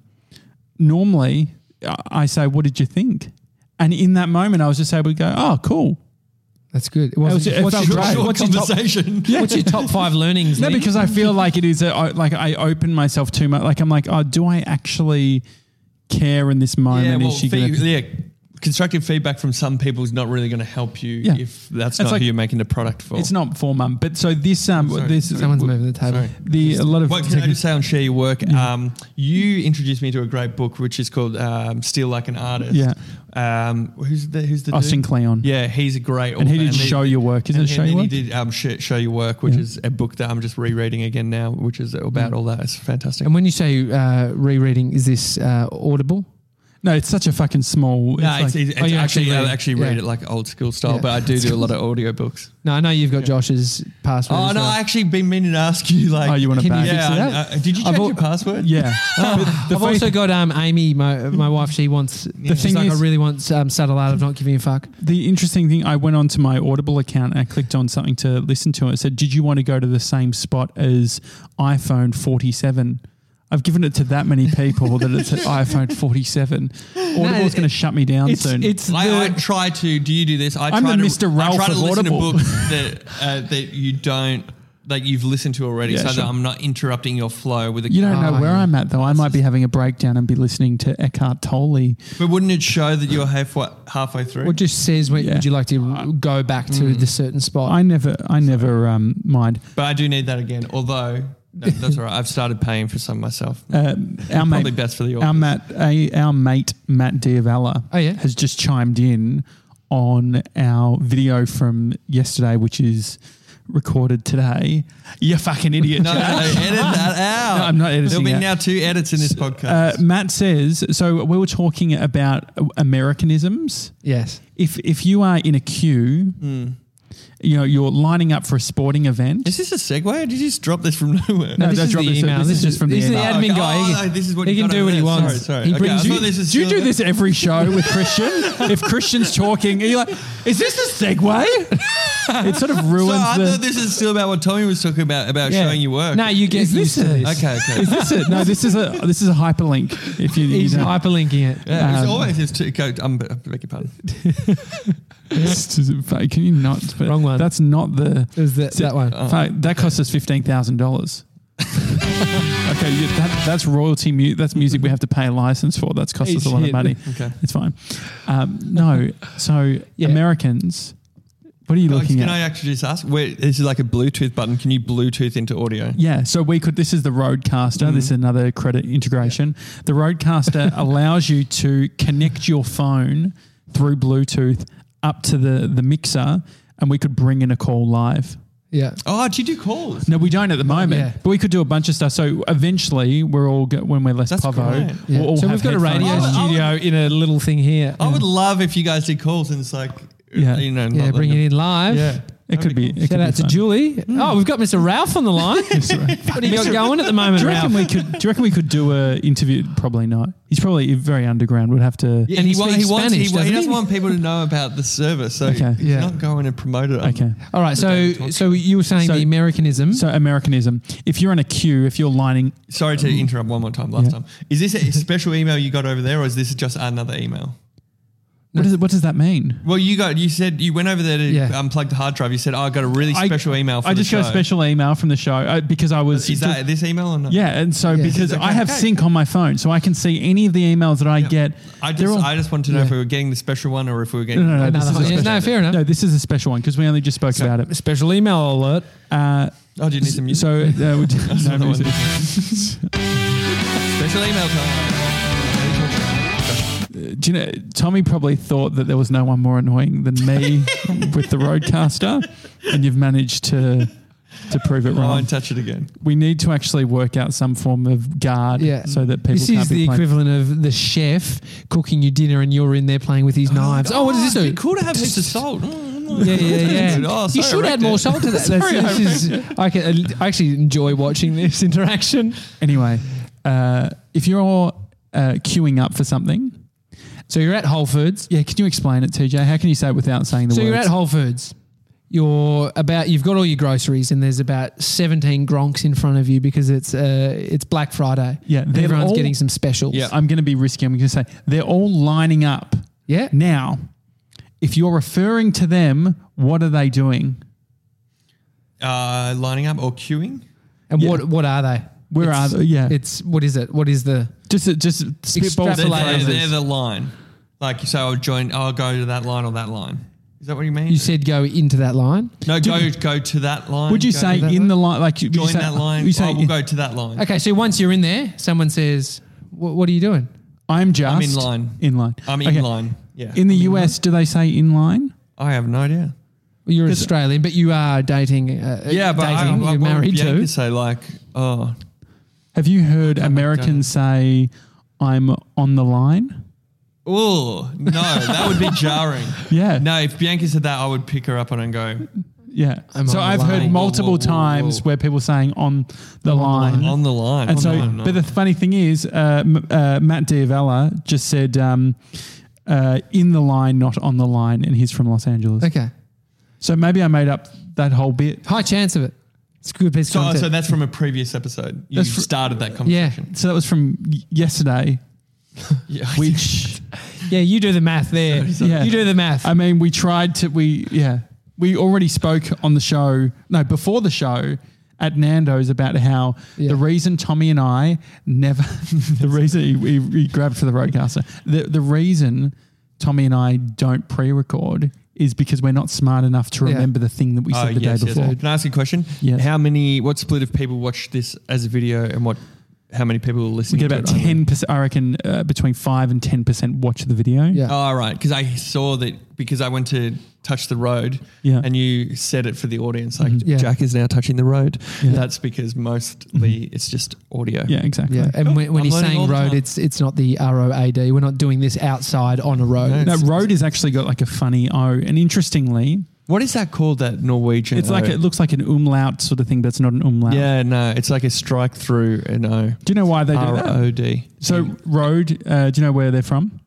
normally I say, "What did you think?" And in that moment, I was just able to go, "Oh, cool." That's good. It was- wasn't, it what's, felt your, great. Short what's, your top, conversation. what's your top five learnings? No, Nick? because I feel like it is a, I- like I open myself too much. Like I'm like, oh, do I actually care in this moment? Yeah, well, is she fe- gonna? yeah, constructive feedback from some people is not really going to help you Yeah. if that's It's not like- who you're making the product for. It's not for mum, but so this um Sorry. this Someone's moving the table. Sorry. the a lot of What can I just say on Share Your Work? Um, you introduced me to a great book which is called um, Steal Like an Artist. Yeah. Um, who's the who's the Austin dude? Kleon. Yeah, he's a great author. And he did Show Your Work. Isn't and it Show then Your he Work? did um, Sh- Show Your Work, which Yeah. is a book that I'm just rereading again now, which is about all that. It's fantastic. And when you say uh, rereading, is this uh, Audible? No, it's such a fucking small. no, it's, like- it's, oh, you actually actually I read- actually read yeah. it like old school style, Yeah. but I do do a lot of audiobooks. No, I know you've got Josh's password. Oh as no, well. I actually been meaning to ask you like. Oh, you want to Can you bag? fix yeah, it I- up? I- did you I've change al- your password? Yeah. But the I've fa- also got um, Amy, my my wife. She wants. The she's thing like, is- I really want um, subtle art of not giving a fuck. The interesting thing, I went onto my Audible account and I clicked on something to listen to it. It said, "Did you want to go to the same spot as iPhone forty-seven?" I've given it to that many people that it's an iPhone forty-seven. Audible's going to shut me down It's soon. it's I, the- I try to. Do you do this? I I'm try the to, Mister I Ralph try to of listen Audible. to books that uh, that you don't that you've listened to already, Yeah, so sure. that I'm not interrupting your flow with a. you don't know Oh, where yeah. I'm at though. I might be having a breakdown and be listening to Eckhart Tolle. But wouldn't it show that you're halfway halfway through? what just says when Yeah. would you like to go back to the certain spot? I never, I never um, mind. but I do need that again. Although no, that's all right. I've started paying for some myself. Um, our Probably mate, best for the our audience. Matt, a, our mate Matt Diavella Oh, yeah? has just chimed in on our video from yesterday, which is recorded today. You fucking idiot! No, no, Jack. edit that out. No, I'm not editing There'll be it. now two edits in this Uh, podcast. Matt says, so we were talking about Americanisms. yes. If if you are in a queue, you know, you're lining up for a sporting event. Is this a segue, or did you just drop this from nowhere? No, that's this is dropped the this- email. this This, is just from the this is the email. admin Oh, guy. okay. He, Oh, no, this is what he you can got do over what he there. wants. Sorry, sorry. He Okay, brings I you. thought this is Do you still do this every show with Christian? If Christian's talking, are you like, is this a segue? It sort of So ruins I the. thought this is still about what Tommy was talking about about Yeah. showing your work. No, you get Is used this to it? this. Okay, okay. Is this it? No, this is a this is a hyperlink. If you, you He's don't- hyperlinking it. Yeah, it's Um, always is to go. I'm, I beg your pardon. It's just- fuck, can you not? But Wrong one. That's not the. It was that, that one. Fuck, that cost us fifteen thousand dollars. Okay, yeah, that, that's royalty. Mu- that's music we have to pay a license for. That's cost us a lot of Shit. money. Okay. It's fine. Um, no, so Yeah. Americans. What are you Guys, looking can at? I actually just ask? Where, this is like a Bluetooth button. Can you Bluetooth into audio? Yeah, so we could. This is the Rodecaster. This is another credit integration. The Rodecaster allows you to connect your phone through Bluetooth up to the the mixer, and we could bring in a call live. Yeah. Oh, do you do calls? No, we don't at the moment, Yeah. but we could do a bunch of stuff. So eventually, we're all go, when we're less That's povo, great. Yeah. we'll all So have we've got a radio headphones on. studio in a little thing here. I would love if you guys did calls and it's like, Yeah. you know, Yeah, not bring like it in live. Yeah. It could be. It Shout could out be to fun. Julie. Oh, we've got Mister Ralph on the line. What do you got going at the moment, Do you reckon Ralph? we could? Do you reckon we could do a interview? Probably not. He's probably very underground. We'd have to. Yeah, And he wa- speaks wants, Spanish, he, wa- doesn't he he? doesn't want people to know about the service, so Okay. he's Yeah. not going to promote it. on- Okay. All right, so Okay. so you were saying So- the Americanism. So Americanism. If you're in a queue, if you're lining, Sorry to interrupt one more time. Last Yeah. time, is this a special email you got over there, or is this just another email? what does it, what does that mean? Well, you got you said you went over there to Yeah. unplug the hard drive. You said, "Oh, I got a really I- special email." For I the just got a show." special email from the show uh, because I was. Is that this email or not? Yeah, and so Yeah. because Okay, I have okay. sync on my phone, so I can see any of the emails that I Yeah. get. I They're just all- I just wanted to know if Yeah. we were getting the special one or if we were no, getting. no, no, this Another is a one. Yeah, special. no, fair enough. No, this is a special one because we only just spoke about it. Special email alert. Uh, Oh, do you need some music? so uh, we do, no another one. music. Special email time. Do you know, Tommy probably thought that there was no one more annoying than me with the Roadcaster, and you've managed to to prove it I wrong. won't touch it again. We need to actually work out some form of guard Yeah. so that people This can't is be the playing. equivalent of the chef cooking you dinner and you're in there playing with his knives. Oh, what does this do? You could have heaps of salt. Mm, Yeah, yeah, yeah. Oh, you sorry, should I add wrecked more it. salt to that. Sorry, That's, I this is, I, can, I actually enjoy watching this interaction. Anyway, uh, if you're uh, queuing up for something, So you're at Whole Foods. yeah, can you explain it, T J? How can you say it without saying the So words? you're at Whole Foods. You're about. You've got all your groceries, and there's about seventeen gronks in front of you because it's uh, it's Black Friday. Yeah, and they're everyone's all- getting some specials. Yeah. I'm going to be risky. I'm going to say they're all lining up. yeah. Now, if you're referring to them, what are they doing? Uh, lining up or queuing? And Yeah. what what are they? Where It's- are they? Yeah. It's what is it? What is the? Just just spitball Extrapolate They're, they're, phrases. they're the line. Like, so I'll join, I'll go to that line or that line. Is that what you mean? You said go into that line. no, go go to that line. Would you go say to that in line? the line, like would you join say, that line? You say, oh, we'll go to that line. Okay, so once you're in there, someone says, "What, what are you doing?" I'm just I'm in line. In line. I'm in Okay. line. Yeah. In the I'm U S, do they say in line? I have no idea. Well, you're 'Cause- Australian, but you are dating. Uh, Yeah, but I, dating, I, I you're married Bianca to. say like, oh, Have you heard I don't Americans say I'm on the line? oh no, that would be jarring. Yeah. No, if Bianca said that, I would pick her up on and go Yeah. I'm so on the I've line. heard Whoa, multiple whoa, whoa, times whoa. where people saying on the line. on the line. And Oh, so, no, no. but the funny thing is, uh, M- uh, Matt Diavella just said um, uh, in the line, not on the line, and he's from Los Angeles. Okay, So maybe I made up that whole bit. high chance of it. It's a good piece of so, content. so that's from a previous episode. You That's fr- started that yeah, conversation. So that was from y- yesterday, Yeah. which yeah. You do the math there. Yeah. You do the math. I mean, we tried to, we, yeah, we already spoke on the show, no, before the show at Nando's about how Yeah. the reason Tommy and I never, the reason he, he, he grabbed for the Roadcaster, the, the reason Tommy and I don't pre-record is because we're not smart enough to Yeah. remember the thing that we said Oh, the yes, day yes. before. Can I ask you a question? Yes. How many, what split of people watch this as a video and what, how many people are We listening get to about it? only? ten percent, I reckon, uh, between five and ten percent watch the video. yeah. Oh, right. Because I saw that because I went to touch the road Yeah. and you said it for the audience, like Yeah. Jack is now touching the road. Yeah. That's because mostly it's just audio. Yeah, exactly. Yeah, and when, when I'm he's learning all saying the road, time. it's it's not the R O A D. We're not doing this outside on a road. No. No, It's- road has actually got like a funny O. And interestingly, What is that called, that Norwegian? it's like, O? it looks like an umlaut sort of thing, but it's not an umlaut. Yeah, no, it's like a strike through an O. Do you know why they do R that? O D. So road, uh, do you know where they're from?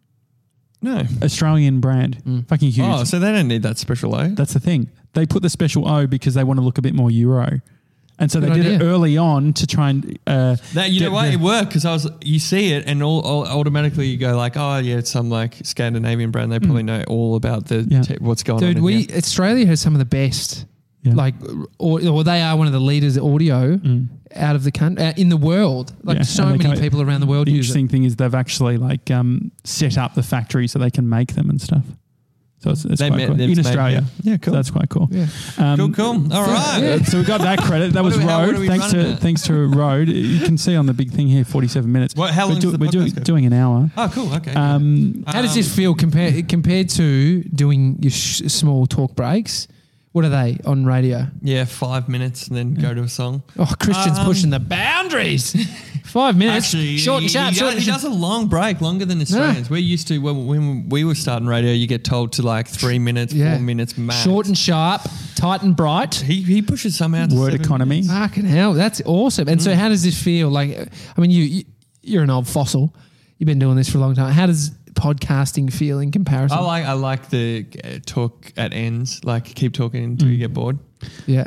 No. Australian brand. Mm. Fucking huge. Oh, so they don't need that special O. That's the thing. They put the special O because they want to look a bit more Euro. And so Good they did it idea. early on to try and... Uh, That, you get know what? the- It worked because I was. You see it, and all, all automatically you go like, "Oh yeah, it's some like Scandinavian brand. They probably know all about the Yeah. te- what's going on." Dude, in we here. Australia has some of the best, Yeah. like, or, or they are one of the leaders of audio Mm. out of the country, uh, in the world. Like Yeah, so and they many come- people around the world The use it. interesting thing is they've actually like um, set up the factory so they can make them and stuff. So it's, it's They quite ma- cool. they've In made- Australia. yeah. Yeah, cool. So that's quite cool. Yeah. Um, Cool, cool. All right. Uh, so we got that credit. That What was do we- how- what road. are we Thanks to running at? thanks to road. You can see on the big thing here, forty-seven minutes. What- how we're, long does the we're doing podcast go? doing an hour. Oh, cool. Okay. Um, How does Um, this feel compared compared to doing your sh- small talk breaks? What are they on radio? Yeah, five minutes and then go to a song. Oh, Christian's Um, pushing the boundaries. Five minutes. Actually, short and he, sharp. he, Short he and does sharp. a long break, longer than Australians. We're used to when, when we were starting radio, you get told to like three minutes, Yeah. four minutes max. Short and sharp, tight and bright. he he pushes some out. to Word seven economy. minutes. Fucking hell, that's awesome. And so, how does this feel? Like, I mean, you, you you're an old fossil. You've been doing this for a long time. How does podcasting feel in comparison? I like I like the uh, talk at ends. Like keep talking until you get bored. yeah.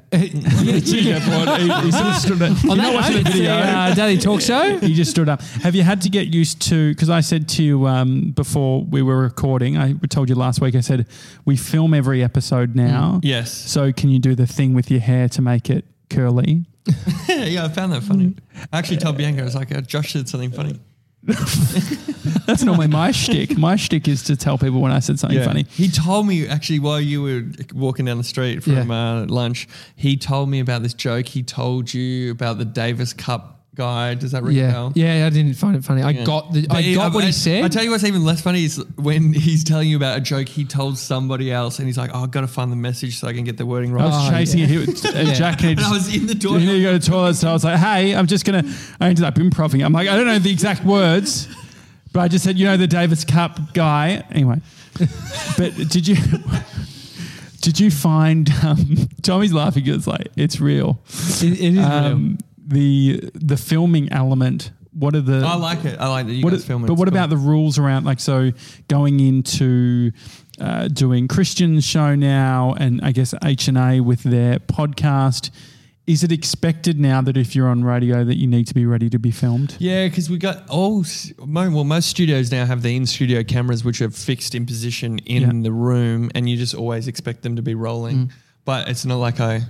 He sort of stood up. On You're that not watching note, the it's the video. uh, Daily Talk Show. He just stood up. Have you had to get used to? Because I said to you um, before we were recording, I told you last week. I said we film every episode now. Yes. So can you do the thing with your hair to make it curly? Yeah, I found that funny. I actually told Bianca, I was like, oh, Josh said something funny. That's normally my shtick. My shtick is to tell people when I said something funny. He told me actually while you were walking down the street from Yeah. uh, lunch, he told me about this joke. He told you about the Davis Cup guy. Does that ring a Yeah, bell? yeah. I didn't find it funny. I Yeah. got the. But I he- got what I, he said. I tell you what's even less funny is when he's telling you about a joke he told somebody else, and he's like, "Oh, I've got to find the message so I can get the wording I right." was Oh, chasing yeah. it. He was, and Yeah. Jack needed And I was in the toilet. He needed to go to the toilet, so I was like, "Hey, I'm just gonna." I ended up improvising. I'm like, I don't know the exact words, but I just said, "You know, the Davis Cup guy." Anyway, but did you? Did you find um, Tommy's laughing? It's like it's real. It, it is real. Um, the the filming element. What are the? I like it. I like that you what guys are- film it. But It's what cool. about the rules around, like, so going into uh, doing Christian's show now, and I guess H and A with their podcast? Is it expected now that if you're on radio that you need to be ready to be filmed? Yeah, because we got all mo- well, most studios now have the in-studio cameras which are fixed in position in Yeah. the room, and you just always expect them to be rolling. But it's not like I,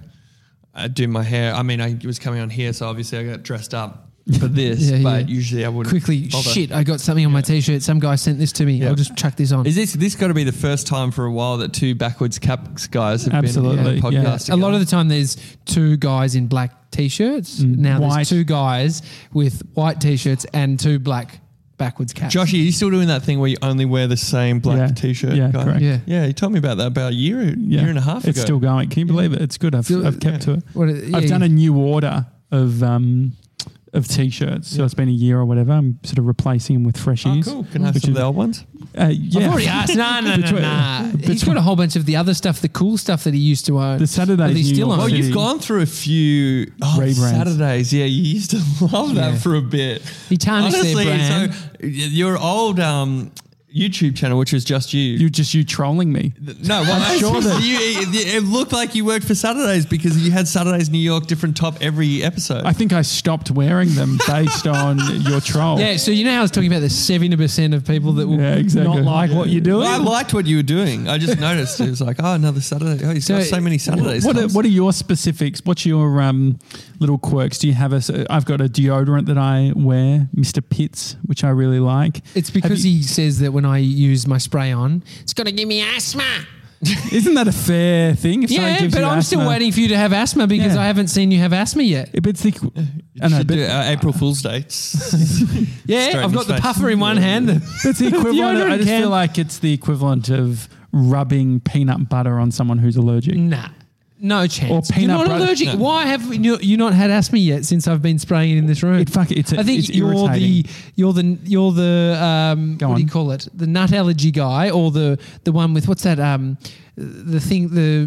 I do my hair. I mean, I was coming on here, so obviously I got dressed up for this. Yeah, but yeah. usually I wouldn't Quickly, bother. shit! I got something on my t-shirt. Some guy sent this to me. Yeah. I'll just chuck this on. Is this this got to be the first time for a while that two backwards caps guys have Absolutely, been yeah. podcast A lot of the time, there's two guys in black t-shirts. Mm, now white. there's two guys with white t-shirts and two black backwards caps. Joshy, are you still doing that thing where you only wear the same black Yeah. t-shirt? Yeah, guy? correct. Yeah. Yeah, he told me about that about a year, Yeah. year and a half It's ago. still going. Can you believe it? It's good. I've, Still- I've kept yeah. to it. What, yeah, I've done a new order of um, of t-shirts. So it's been a year or whatever. I'm sort of replacing them with Oh, freshies. cool. Can I have Which some of is- the old ones? Uh, yeah. I've already asked. No, no, no, Between- no. He's between- got a whole bunch of the other stuff, the cool stuff that he used to own. The Saturdays That he New still York owns. Oh, City. you've gone through a few oh, Rebrands. Saturdays. Yeah, you used to love that Yeah. for a bit. He tarnished their Honestly, brand. so your old um, YouTube channel, which was just you. You just you trolling me. no, well, I'm sure that- you, it, it looked like you worked for Saturdays because you had Saturdays New York different top every episode. I think I stopped wearing them based on your troll. Yeah, so you know how I was talking about the seventy percent of people that will Yeah, exactly. not like what you're doing? Well, I liked what you were doing. I just noticed it was like, oh, another Saturday. Oh, he's got So- so many Saturdays. What are, Tom's. what are your specifics? What's your um, little quirks? Do you have a? s- I've got a deodorant that I wear, Mister Pitts, which I really like. It's Have because you- he says that when I use my spray on, it's going to give me asthma. Isn't that a fair thing? If someone Yeah, gives but you I'm still asthma- waiting for you to have asthma because Yeah. I haven't seen you have asthma yet. But it's the, I You know, should but do, uh, April Fool's dates. Yeah, Straight I've in got his the face. puffer in one hand. The, it's the equivalent. deodorant I just can. feel like it's the equivalent of rubbing peanut butter on someone who's allergic. Nah, no chance. Or peanut You're not butter- allergic. No. Why have you, you not had asthma yet since I've been spraying it in this room? It fuck it's a, I think it's you're irritating. the you're the you're the um, Go what do you on. call it? The nut allergy guy, or the the one with what's that? Um, the thing the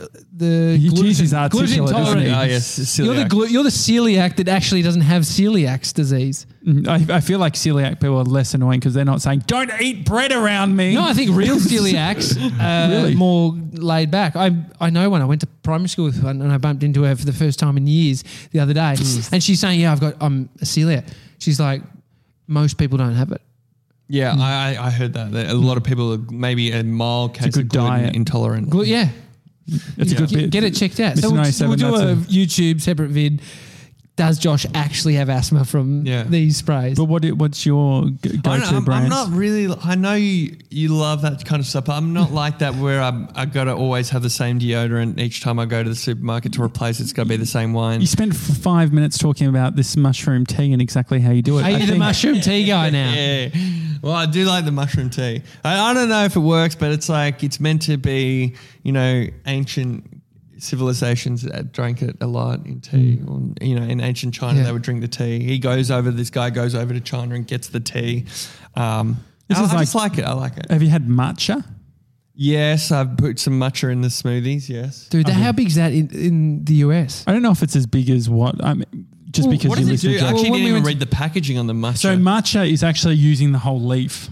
the He- gluten, Jesus, gluten articulate, isn't tolerant. he? Oh, yes, You're the celiac. glu- you're the celiac that actually doesn't have celiac's disease. Mm, I, I feel like celiac people are less annoying because they're not saying "Don't eat bread around me." No, I think real celiacs uh, Really? more laid back. I I know one. I went to primary school with one, and I bumped into her for the first time in years the other day, and she's saying, "Yeah, I've got I'm a celiac." She's like, "Most people don't have it." Yeah, I, I I heard that. that a lot of people are maybe a mild case good of gluten diet. intolerant. Glu- yeah, it's a good Get- bit. Get it checked out. Mister So we'll, ninety-seven, we'll do that's a, a- YouTube separate vid. Does Josh actually have asthma from Yeah. these sprays? But what? what's your g- I go-to don't know, I'm, brands? I'm not really. I know you, you love that kind of stuff. But I'm not like that where I'm, I got to always have the same deodorant each time I go to the supermarket to replace it. It's got to be the same wine. You spent f- five minutes talking about this mushroom tea and exactly how you do it. Are I you the think- mushroom tea guy now? Yeah. Well, I do like the mushroom tea. I, I don't know if it works, but it's like it's meant to be, you know, ancient civilizations that drank it a lot in tea. Mm. Or, you know, in ancient China, Yeah. they would drink the tea. He goes over, this guy goes over to China and gets the tea. Um, This I, is I like- just like it. I like it. Have you had matcha? Yes, I've put some matcha in the smoothies, yes. Dude, how big is that in, in the U S? I don't know if it's as big as what. I mean, just Well, because What you does it listen do? to I Jack. actually Well, when didn't we even went read the packaging on the matcha. So matcha is actually using the whole leaf.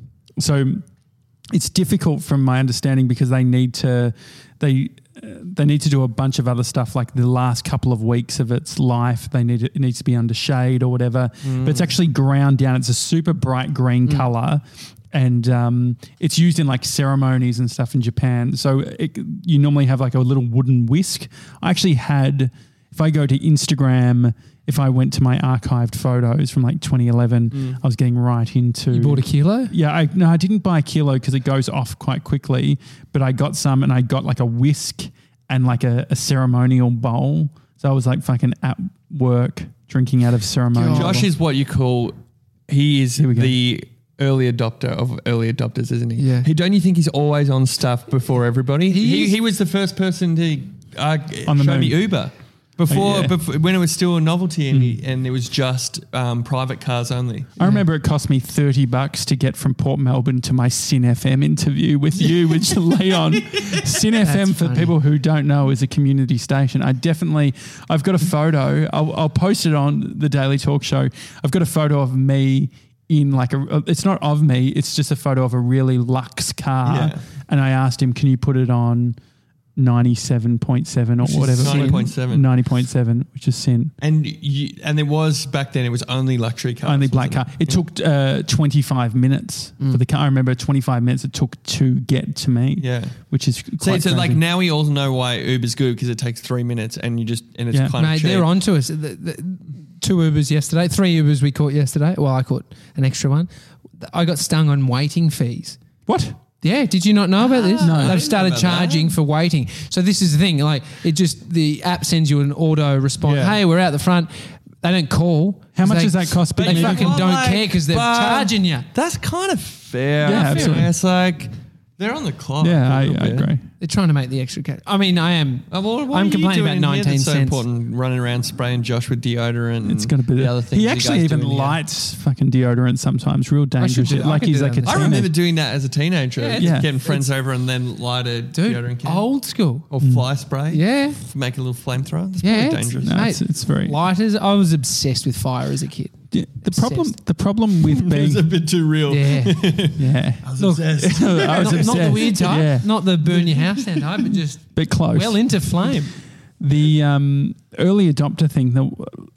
So it's difficult from my understanding because they need to they uh, they need to do a bunch of other stuff like the last couple of weeks of its life. They need it, it needs to be under shade or whatever. But it's actually ground down. It's a super bright green color. And um, it's used in like ceremonies and stuff in Japan. So it, you normally have like a little wooden whisk. I actually had, if I go to Instagram, if I went to my archived photos from like twenty eleven, I was getting right into. You bought a kilo? Yeah, I, no, I didn't buy a kilo because it goes off quite quickly. But I got some, and I got like a whisk and like a, a ceremonial bowl. So I was like fucking at work drinking out of ceremonial. Josh is what you call, he is Here we go. the early adopter of early adopters, isn't he? Yeah. He, don't you think he's always on stuff before everybody? He He, is. he was the first person to uh, On the show moon. me Uber. Before, Oh, yeah. before, when it was still a novelty and, he, and it was just um, private cars only. I remember it cost me thirty bucks to get from Port Melbourne to my Sin F M interview with you, which lay on Sin F M, That's for funny. people who don't know, is a community station. I definitely, I've got a photo. I'll, I'll post it on the Daily Talk Show. I've got a photo of me in like a, it's not of me, it's just a photo of a really luxe car. Yeah. And I asked him, can you put it on ninety-seven point seven or Which is whatever? ninety point seven. ninety point seven, which is Sin. And you, and there was, back then, it was only luxury cars. Only black car. wasn't It took uh, twenty-five minutes Mm. for the car. I remember twenty-five minutes it took to get to me. Yeah. Which is So, quite so like crazy. now we all know why Uber's good because it takes three minutes and you just, and it's Yeah. kind Mate, of cheap. they're on to us. The, the, two Ubers yesterday, three Ubers we caught yesterday. Well, I caught an extra one. I got stung on waiting fees. What? Yeah, did you not know about this? No. I They've didn't started know about charging for waiting. So this is the thing, like it just the app sends you an auto response. Yeah. Hey, we're out the front. They don't call. How much They- does that cost? They Maybe fucking you don't Like, care because they're but charging you. That's kind of fair. Yeah, I feel absolutely. It's like they're on the clock. Yeah, a I, little I bit. agree. They're trying to make the extra cash. I mean, I am. Oh, well, what I'm are you complaining doing about in here nineteen that's so cents. important, running around spraying Josh with deodorant. It's and going to be the other things. He you actually guys even do in here. lights fucking deodorant sometimes. Real dangerous. do- shit. I Like could he's do like a that. I teenager. remember doing that as a teenager. Yeah, Yeah. Getting friends over and then light a Dude, deodorant can. old school. Or fly spray. Yeah. Make a little flamethrower. It's Yeah, pretty it's- dangerous. No, Mate, it's- it's very- lighters. I was obsessed with fire as a kid. Yeah, the problem. Obsessed. The problem with being. a bit too real. Yeah, Yeah. I was Look, obsessed. I was not, not the obsessed. weird type, Yeah. not the burn your house down type, but just Bit close. well into flame. The um, early adopter thing, the,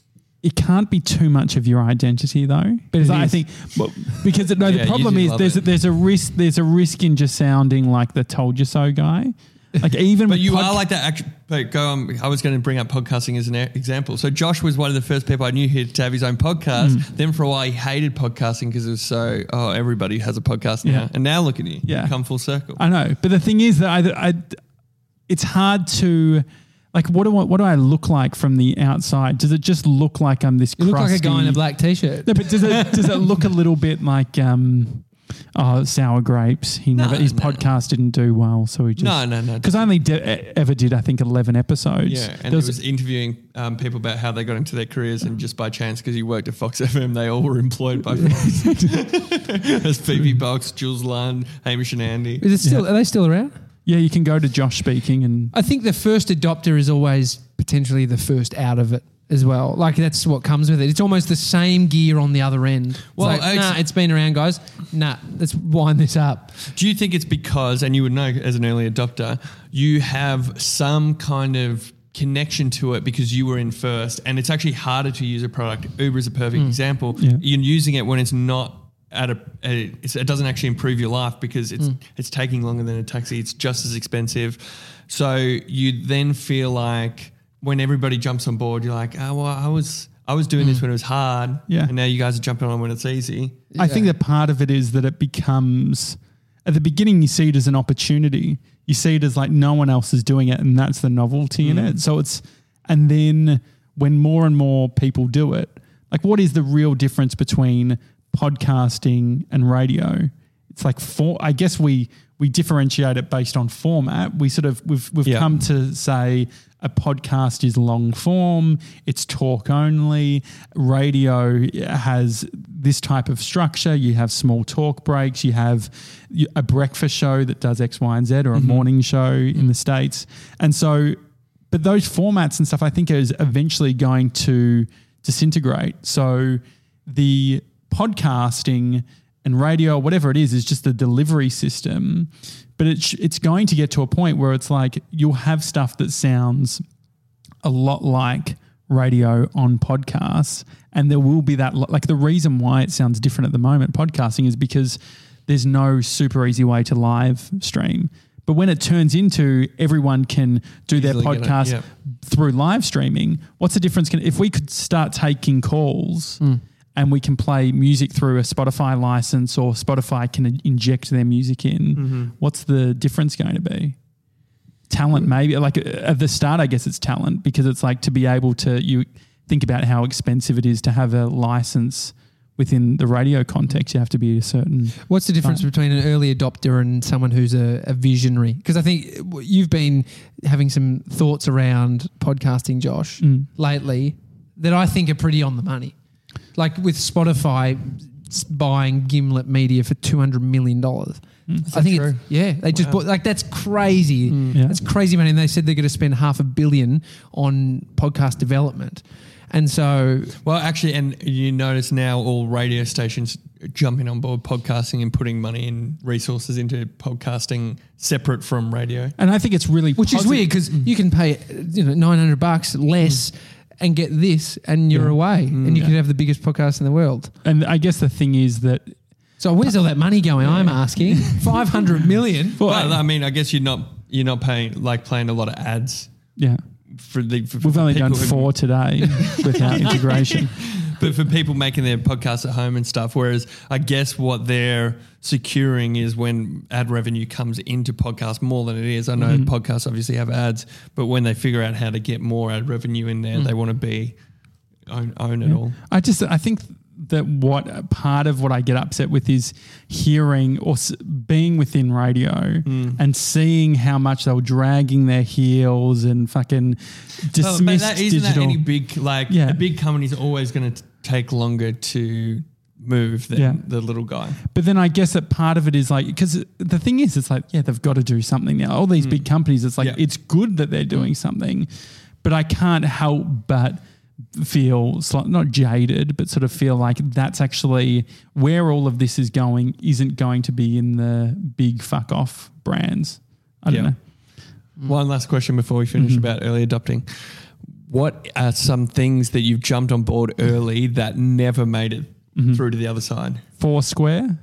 it can't be too much of your identity though. Because it I is. think, well, because no, Yeah, the problem you do is love there's a, it. there's a risk there's a risk in just sounding like the told you so guy. Like even But with you podca- are like that. Actually, but go on. I was going to bring up podcasting as an e- example. So Josh was one of the first people I knew here to have his own podcast. Mm. Then for a while he hated podcasting because it was so, oh, everybody has a podcast now. Yeah. And now look at you. Yeah. You come full circle. I know, but the thing is that I, I it's hard to. Like, what do I, what do I look like from the outside? Does it just look like I'm this You look like a crusty- guy in a black t-shirt. No, but does it does it look a little bit like um, oh, sour grapes? He No, never his no. podcast didn't do well, so he just No, no, no. Because I only di- ever did I think eleven episodes. Yeah, and There he was- was interviewing um, people about how they got into their careers, and just by chance, because he worked at Fox F M, they all were employed by Fox. There's Phoebe Box, Jules Lund, Hamish and Andy. Is it still? Yeah. Are they still around? yeah, you can go to Josh Speaking and I think the first adopter is always potentially the first out of it as well. Like that's what comes with it. It's almost the same gear on the other end. It's Well, like, it's- nah, it's been around, guys. Nah, let's wind this up. Do you think it's because, and you would know as an early adopter, you have some kind of connection to it because you were in first, and it's actually harder to use a product? Uber is a perfect example. Yeah. You're using it when it's not at a, a it's, it doesn't actually improve your life because it's it's taking longer than a taxi. It's just as expensive. So you then feel like when everybody jumps on board, you're like, oh well, I was I was doing this when it was hard, Yeah. and now you guys are jumping on when it's easy. I think that part of it is that it becomes at the beginning you see it as an opportunity. You see it as like no one else is doing it, and that's the novelty in it. So it's and then when more and more people do it, like what is the real difference between podcasting and radio? it's like for, I guess we we differentiate it based on format. We sort of we've we've Yeah. come to say a podcast is long form, it's talk only. Radio has this type of structure. You have small talk breaks. You have a breakfast show that does X, Y, and Z, or a Mm-hmm. morning show in the States. And so, but those formats and stuff, I think, is eventually going to disintegrate. So the podcasting and radio, whatever it is, is just the delivery system. But it's it's going to get to a point where it's like you'll have stuff that sounds a lot like radio on podcasts, and there will be that, like the reason why it sounds different at the moment, podcasting, is because there's no super easy way to live stream. But when it turns into everyone can do their Easily get it, podcast yeah. through live streaming, what's the difference? Can, if we could start taking calls Mm. and we can play music through a Spotify license, or Spotify can inject their music in, Mm-hmm. what's the difference going to be? Talent, maybe. Like at the start, I guess it's talent, because it's like to be able to, you think about how expensive it is to have a license within the radio context. You have to be a certain. What's the difference Fine. between an early adopter and someone who's a, a visionary? Because I think you've been having some thoughts around podcasting, Josh, Mm. lately that I think are pretty on the money. Like with Spotify s- buying Gimlet Media for two hundred million dollars. I think, true? it's, yeah, they just Wow. bought, like, that's crazy. Yeah. That's crazy money. And they said they're going to spend half a billion on podcast development. And so, Well, actually, and you notice now all radio stations jumping on board podcasting and putting money and resources into podcasting separate from radio. And I think it's really which is positive. weird because you can pay, you know, nine hundred bucks less and get this, and you're Yeah. away, and you can have the biggest podcast in the world. And I guess the thing is that So where's all that money going? I'm asking. five hundred million. Well, I mean, I guess you're not you're not paying like playing a lot of ads yeah, for the. For, we've for only people done who- four today without integration. but for people making their podcasts at home and stuff. Whereas I guess what they're securing is when ad revenue comes into podcasts more than it is. I know Mm-hmm. podcasts obviously have ads, but when they figure out how to get more ad revenue in there, they want to be own, own it all. I just I think that what part of what I get upset with is hearing or s- being within radio and seeing how much they were dragging their heels and fucking dismissed Oh, but that, isn't digital. that any big like Yeah. a big company's always going to take longer to move than Yeah. the little guy. But then I guess that part of it is like, because the thing is, it's like, yeah, they've got to do something now. All these big companies, it's like, Yeah. it's good that they're doing something, but I can't help but feel sli- not jaded, but sort of feel like that's actually where all of this is going, isn't going to be in the big fuck off brands. I don't Yeah. know. One last question before we finish Mm-hmm. about early adopting. What are some things that you've jumped on board early that never made it Mm-hmm. through to the other side? Foursquare.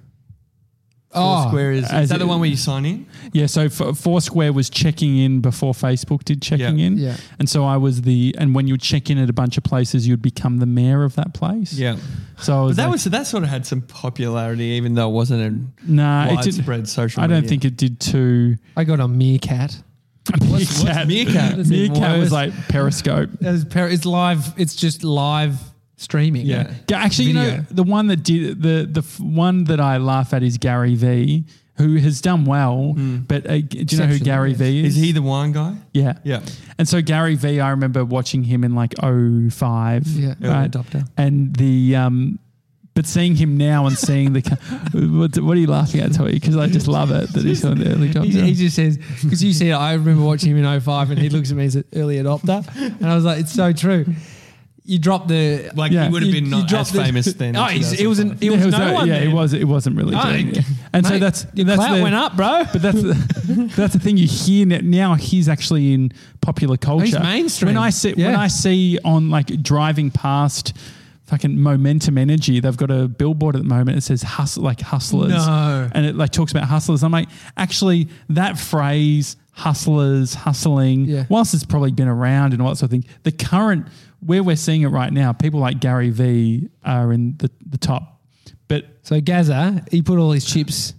Oh, Foursquare is, as is that the it- one where you sign in? Yeah, so F- Foursquare was checking in before Facebook did checking Yeah. in. Yeah. And so I was the, and when you would check in at a bunch of places, you'd become the mayor of that place. Yeah. So I was But that like, was that sort of had some popularity, even though it wasn't a nah, it didn't. widespread social I don't media. think it did too. I got on Meerkat. What's- what's Meerkat? That's even Meerkat was worse. like Periscope. It's par- It's live. It's just live streaming. Yeah. Ga- Actually, you know, Video. the one that did the the f- one that I laugh at is Gary V, who has done well. But uh, do you know who Exceptionally, Gary yes. V is? Is he the wine guy? Yeah. Yeah. And so Gary V, I remember watching him in like oh five. Yeah. Early Right? adopter. And the um, but seeing him now and seeing the co- what, what are you laughing at, Toy? Because I just love it that he's on the early He, adopter. he just says, because you said, I remember watching him in oh five and he looks at me as an early adopter. And I was like, it's so true. You dropped the. Like Yeah. he would have You- been you not as dropped the- famous then. in Oh, he's, it was an, it Yeah, was it no uh, one. yeah, then. it was. It wasn't really. Oh, doing mate, it. And so that's your that's clout the, went up, bro. But that's the, that's the thing you hear now, now. He's actually in popular culture. He's mainstream. When I see when Yeah. I see on like driving past fucking Momentum Energy, they've got a billboard at the moment. It says hustle like hustlers, No. and it like talks about hustlers. I'm like, actually, that phrase hustlers, hustling, Yeah. whilst it's probably been around and all that sort of thing, the current where we're seeing it right now, people like Gary V are in the, the top. But So Gaza, he put all his chips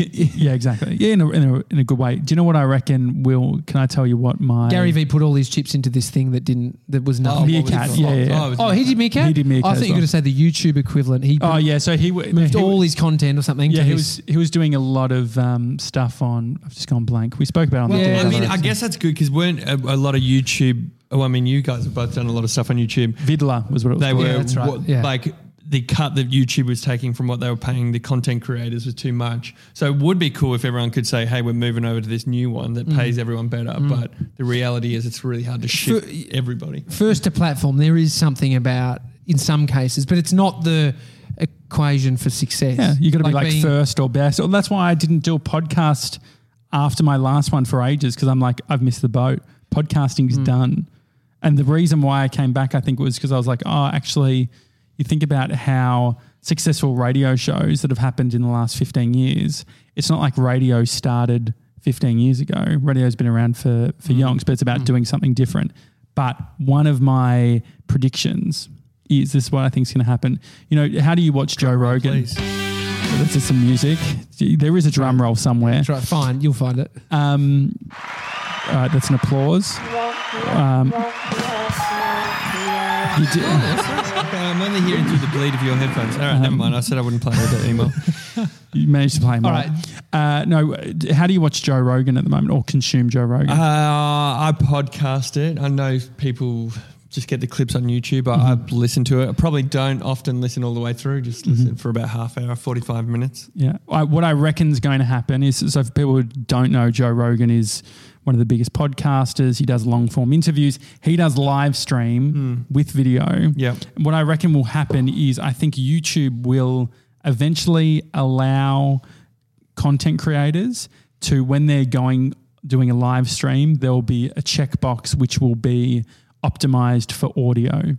Can- yeah, exactly. Yeah, in a, in a in a good way. Do you know what I reckon? Will can I tell you what my Gary Vee put all his chips into this thing that didn't that was Oh, nothing. what was it Meerkat, called? yeah, yeah, yeah. Oh, it was Oh, he did Meerkat? He did Meerkat I as thought you were well. going to say the YouTube equivalent. He Oh yeah, so he w- moved he, all his content or something. Yeah, to he his- was he was doing a lot of um, stuff on. I've just gone blank. We spoke about it on Well, the. yeah, I other mean, I episode. guess that's good because weren't a, a lot of YouTube. Oh, I mean, you guys have both done a lot of stuff on YouTube. Vidler was what it was. They called. were Yeah, that's right. what- Yeah. like the cut that YouTube was taking from what they were paying the content creators was too much. So it would be cool if everyone could say, "Hey, we're moving over to this new one that pays everyone better." But the reality is, it's really hard to shift For- everybody. first to platform. There is something about in some cases, but it's not the equation for success. Yeah, you got to be like being- first or best. Well, that's why I didn't do a podcast after my last one for ages because I'm like, I've missed the boat. Podcasting's Mm. done. And the reason why I came back, I think, was because I was like, oh, actually, you think about how successful radio shows that have happened in the last fifteen years, it's not like radio started fifteen years ago. Radio's been around for, for yonks, but it's about doing something different. But one of my predictions is this is what I think is going to happen. You know, how do you watch Joe Rogan? Please. That's just some music. There is a drum roll somewhere. That's right. Fine, you'll find it. Um, all right, that's an applause. Um, you do, Okay, I'm only hearing through the bleed of your headphones. All right, never mind. I said I wouldn't play with it anymore. you managed to play more. All right. Uh, no, how do you watch Joe Rogan at the moment or consume Joe Rogan? Uh, I podcast it. I know people just get the clips on YouTube. I, I listen to it. I probably don't often listen all the way through. Just listen for about half hour, forty-five minutes. Yeah. I, what I reckon is going to happen is, so for people who don't know, Joe Rogan is one of the biggest podcasters. He does long form interviews. He does live stream with video. Yep. What I reckon will happen is I think YouTube will eventually allow content creators to, when they're going doing a live stream, there will be a checkbox which will be optimized for audio.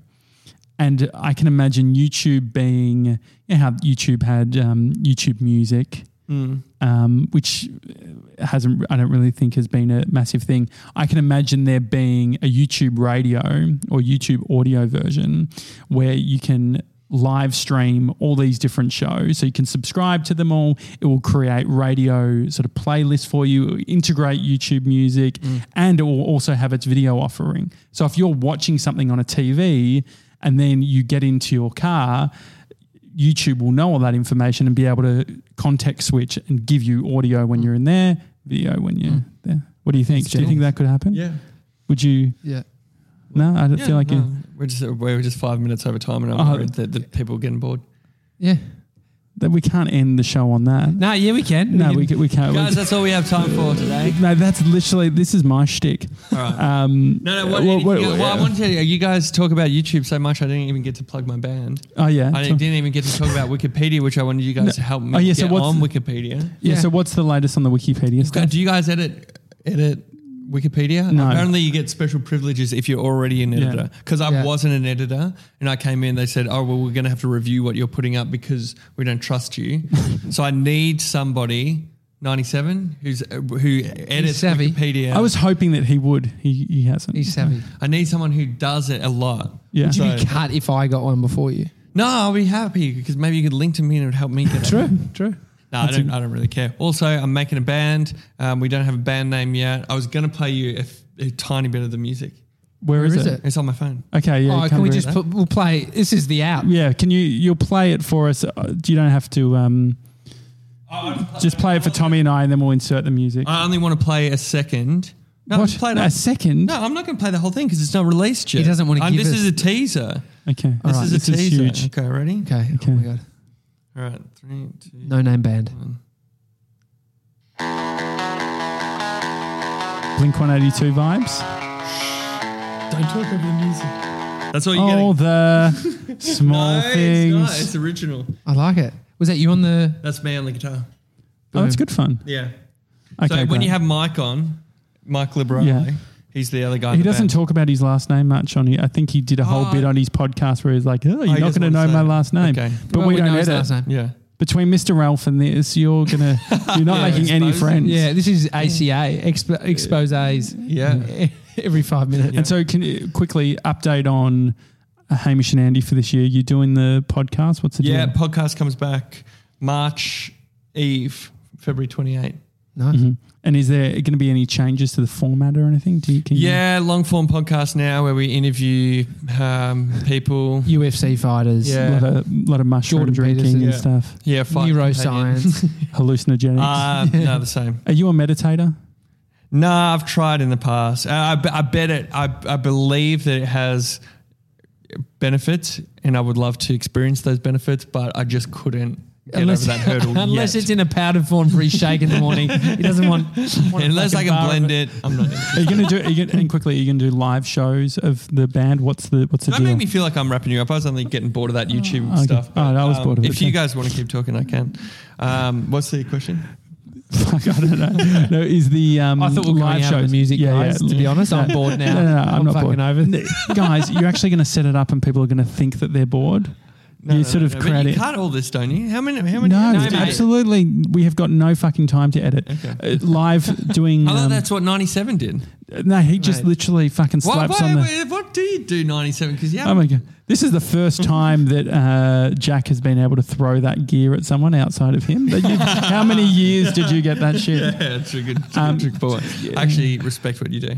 And I can imagine YouTube being, you know how YouTube had um, YouTube Music, Mm. um, which hasn't, I don't really think has been a massive thing. I can imagine there being a YouTube radio or YouTube audio version where you can live stream all these different shows. So you can subscribe to them all. It will create radio sort of playlists for you, it will integrate YouTube Music, Mm. and it will also have its video offering. So if you're watching something on a T V and then you get into your car, YouTube will know all that information and be able to context switch and give you audio when you're in there, video when you're Mm. there. What do you think? It's Do you think that could happen? Yeah. Would you? Yeah. No, I don't Yeah, feel like no, you. we're just we're just five minutes over time, and I'm Oh, worried that, that people are getting bored. Yeah. That we can't end the show on that. No, yeah, we can. No, can- we, ca- we can't. Guys, we, that's all we have time for today. no, that's literally, this is my shtick. All right. Um, No, no. What, well, anything well, else? Well, I yeah. wanted to. You guys talk about YouTube so much. I didn't even get to plug my band. Oh, yeah. I didn't, didn't even get to talk about Wikipedia, which I wanted you guys to help me Oh, yeah, so get what's on the- Wikipedia. yeah, Yeah. so what's the latest on the Wikipedia stuff? Do you guys edit edit Wikipedia? No. Apparently, you get special privileges if you're already an Yeah. editor. Because I Yeah. wasn't an editor, and I came in. They said, "Oh, well, we're going to have to review what you're putting up because we don't trust you." So I need somebody ninety-seven who's uh, who edits savvy. Wikipedia. I was hoping that he would. He, he hasn't. He's savvy. I need someone who does it a lot. Yeah. Would you So- be cut if I got one before you? No, I'll be happy because maybe you could link to me and it would help me get it. True, true. No, I That's don't. a- I don't really care. Also, I'm making a band. Um, we don't have a band name yet. I was going to play you a, f- a tiny bit of the music. Where Where is, is it? it? It's on my phone. Okay, yeah. oh, come can we read just that. put, we'll play, this is the out. Yeah, can you, you'll play it for us. Uh, You don't have to, um, just play it for Tommy and I and then we'll insert the music. I only want to play a second. No, what? just play it. A second? No, I'm not going to play the whole thing because it's not released yet. He doesn't want to Um, give This us- is a teaser. Okay. This All is right, a teaser. huge. Okay, ready? Okay. Okay. Oh my God. All right, three, two, No name band. one. Blink one eighty-two vibes. Don't talk over the music. That's all you're All getting. the small No, things. It's not. It's original. I like it. Was that you on the? That's me on the guitar. Oh, it's good fun. Yeah. Okay, so when great. you have Mike on, Mike Liberale, Yeah. he's the other guy. He in the doesn't band. talk about his last name much on it. I think he did a whole Oh. bit on his podcast where he's like, "Oh, you're Oh, he not doesn't going to wanna know say my it. last name." Okay. But Well, we, don't know his edit. last name. Yeah. Between Mister Ralph and this, you're gonna you're not Yeah, making any exposing. friends. Yeah, this is A C A, expo- exposés. Yeah. Every five minutes. And so, can you quickly update on uh, Hamish and Andy for this year? You doing the podcast? What's the Yeah, deal? podcast comes back March Eve February twenty-eighth. Nice. Mhm. And is there going to be any changes to the format or anything? Do you, can you- Yeah, long form podcast now where we interview um, people. U F C fighters. Yeah. a lot of, lot of mushroom Jordan drinking Peterson. and Yeah. stuff, Yeah, fight Neuroscience. hallucinogenics. Uh, no, the same. Are you a meditator? No, I've tried in the past. I, I, I bet it. I, I believe that it has benefits, and I would love to experience those benefits, but I just couldn't get Unless, over that hurdle unless yet. it's in a powdered form for his shake in the morning. He doesn't want. want a Unless I fucking can bar of blend it, I'm not. Are you going to do? Are you gonna, and quickly, are you going to do live shows of the band? What's the What's the That deal? made me feel like I'm wrapping you up. I was only getting bored of that YouTube okay. stuff. Oh, I was bored of it If you too. guys want to keep talking, I can. Um, what's the question? Fuck, I don't know. No, is the um, I thought we were live going out of shows the music, Yeah, guys. yeah. To be honest, I'm bored now. No, no, no, I'm, I'm not fucking bored. over. Guys, you're actually going to set it up, and people are going to think that they're bored. No, you no, sort no, of no, create but you it. cut all this, don't you? How many? How many? No, how many- absolutely. We have got no fucking time to edit. Okay. Uh, live doing. I thought um, that's what ninety-seven did. no, he just Mate. literally fucking What, slaps what, on the. what, what do you do ninety-seven? Because yeah, Oh my god! This is the first time that uh, Jack has been able to throw that gear at someone outside of him. That you- How many years did you get that shit? yeah, it's a good, it's a Um, good trick forward. I actually respect what you do.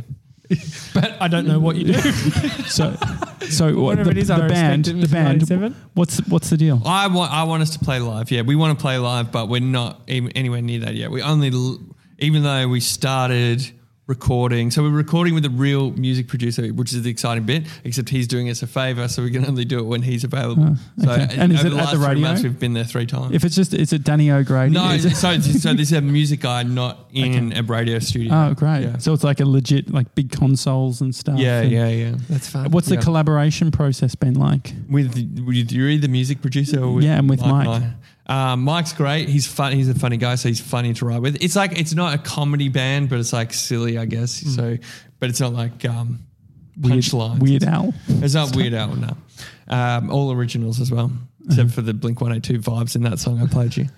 But I don't know what you do. So, so what, Whatever the, it is, the I respect band, it, the Mister band. ninety-seven. What's what's the deal? I want I want us to play live. Yeah, we want to play live, but we're not even anywhere near that yet. We only, l- even though we started recording, so we're recording with a real music producer, which is the exciting bit. Except he's doing us a favor, so we can only do it when he's available. Oh, So okay. And is over it the at last the three radio? months, we've been there three times. If it's just, is it Danny O'Grady? no, Is it- so so this is a music guy, not in a radio studio. oh, great. Yeah. So it's like a legit, like big consoles and stuff. Yeah, and yeah, yeah. That's fun. What's the Yeah. collaboration process been like? With, with you're the music producer, or with Yeah, and with Mike. and I? Um, Mike's great. He's fun. He's a funny guy, so he's funny to ride with. It's like it's not a comedy band, but it's like silly, I guess. So, but it's not like um, Weird, punchlines. Weird Al. It's not Weird Al, no. Um, all originals as well, except for the Blink one eighty-two vibes in that song I played you.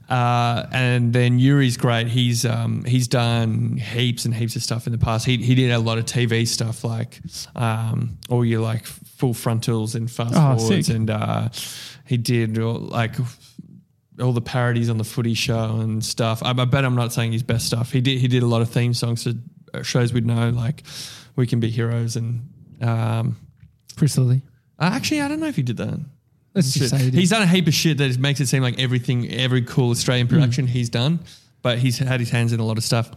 Uh, and then Yuri's great. He's um, he's done heaps and heaps of stuff in the past. He he did a lot of T V stuff, like um, all your like full frontals and fast Oh, forwards, sick. and uh, he did all, like all the parodies on the Footy Show and stuff. I, I bet I'm not saying his best stuff. He did he did a lot of theme songs to shows we'd know, like We Can Be Heroes and um, Chris Lilly. actually I don't know if he did that. Let's just say he did. He's done a heap of shit that makes it seem like everything, every cool Australian production he's done, but he's had his hands in a lot of stuff,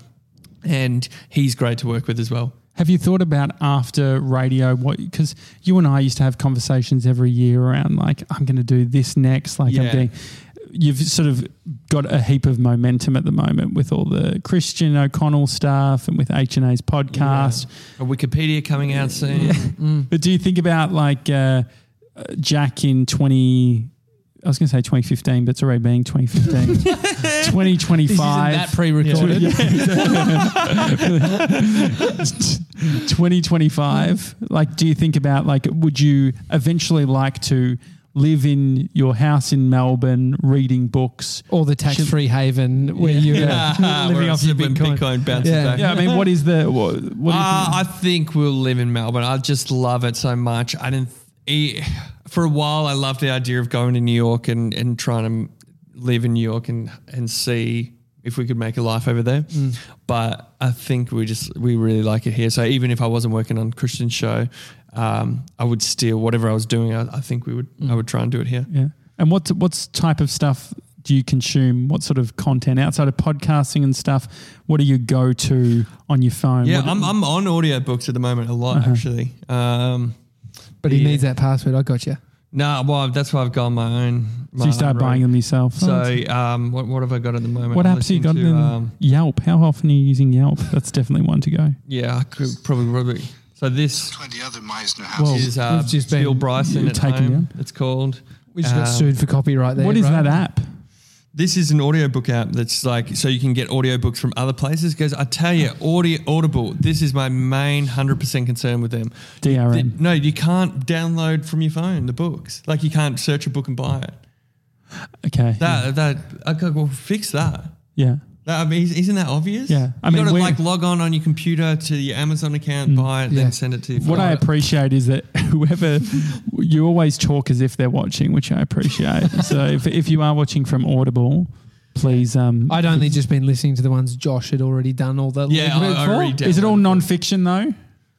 and he's great to work with as well. Have you thought about after radio what? Because you and I used to have conversations every year around like I'm going to do this next. Like I'm Yeah. doing. You've sort of got a heap of momentum at the moment with all the Christian O'Connell stuff and with H and A's podcast. A Wikipedia coming out soon. But do you think about like uh, uh, Jack in twenty? I was going to say twenty fifteen, but it's already being twenty fifteen. twenty twenty-five. This isn't that pre-recorded. twenty twenty-five. Like, do you think about like, would you eventually like to live in your house in Melbourne, reading books? Or the tax-free haven where you're Yeah. living Where off your when Bitcoin. Bitcoin bounces Yeah. back. Yeah, I mean, what is the what? what do you Uh, think? I think we'll live in Melbourne. I just love it so much. I didn't. Th- for a while, I loved the idea of going to New York and, and trying to live in New York and and see if we could make a life over there. But I think we just we really like it here. So even if I wasn't working on Christian's show, um, I would still whatever I was doing. I, I think we would I would try and do it here. Yeah. And what what type of stuff do you consume? What sort of content outside of podcasting and stuff? What do you go to on your phone? Yeah, What- I'm I'm on audiobooks at the moment a lot actually. Um, But he Yeah. needs that password. I got you. no, well that's why I've gone my own. so you start buying them yourself. Oh, So that's- um, what what have I got at the moment? what I'm apps you got? listening In to, um, Yelp. How often are you using Yelp? That's definitely one to go. yeah, I could probably probably. So this twenty other Meisner Well, houses. is uh, we've just been- Bill Bryson you're at taken home. down? It's called. We just got Um, sued for copyright there. What is right? that app? This is an audiobook app that's like so you can get audiobooks from other places. Because I tell you, audio Audible. This is my main hundred percent concern with them. D R M. The- no, you can't download from your phone the books. Like you can't search a book and buy it. Okay. That that okay, well fix that. yeah. That, I mean, isn't that obvious? Yeah. I I mean, mean, you got to we're- like log on on your computer to your Amazon account, buy it, Yeah. then send it to your What I phone. appreciate is that whoever you always talk as if they're watching, which I appreciate. So if if you are watching from Audible, please. Um, I'd only just been listening to the ones Josh had already done all the Yeah, legwork I- I for. already did. is it all non-fiction though?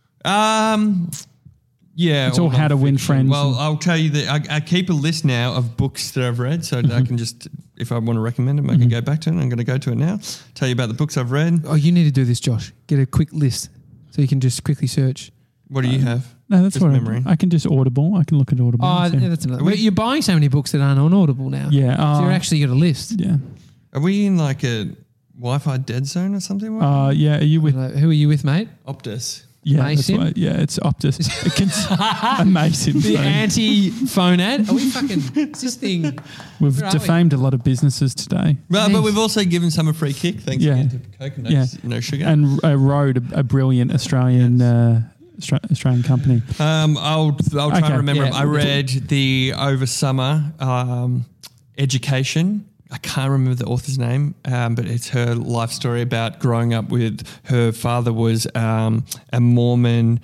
Um, yeah, It's all How to Win non-fiction. Friends Well, and- I'll tell you that I, I keep a list now of books that I've read, so Mm-hmm. I can just, if I want to recommend them, I can go back to it. I'm going to go to it now. Tell you about the books I've read. Oh, you need to do this, Josh. Get a quick list so you can just quickly search. What do you have? No, that's Just what memory. I, I can just Audible. I can look at Audible. Oh, and see. yeah, that's another. Are we- But you're buying so many books that aren't on Audible now. yeah. So Oh, you're actually got a list. yeah. Are we in like a Wi-Fi dead zone or something? Uh, yeah. Are you with? Uh, Who are you with, mate? Optus. Yeah, that's Mason? why, yeah. It's Optus. It can, amazing. The phone. anti-phone ad. Are we fucking? Is this thing? We've where are we? defamed a lot of businesses today. Well, Yes. but we've also given some a free kick. Thanks Yeah. again to Coke and no, Yeah. no sugar. And uh, Road, a, a brilliant Australian uh, Austra- Australian company. Um, I'll I'll try Okay. and remember. Yeah. I read the over summer um, education. I can't remember the author's name, um, but it's her life story about growing up with her father was um, a Mormon,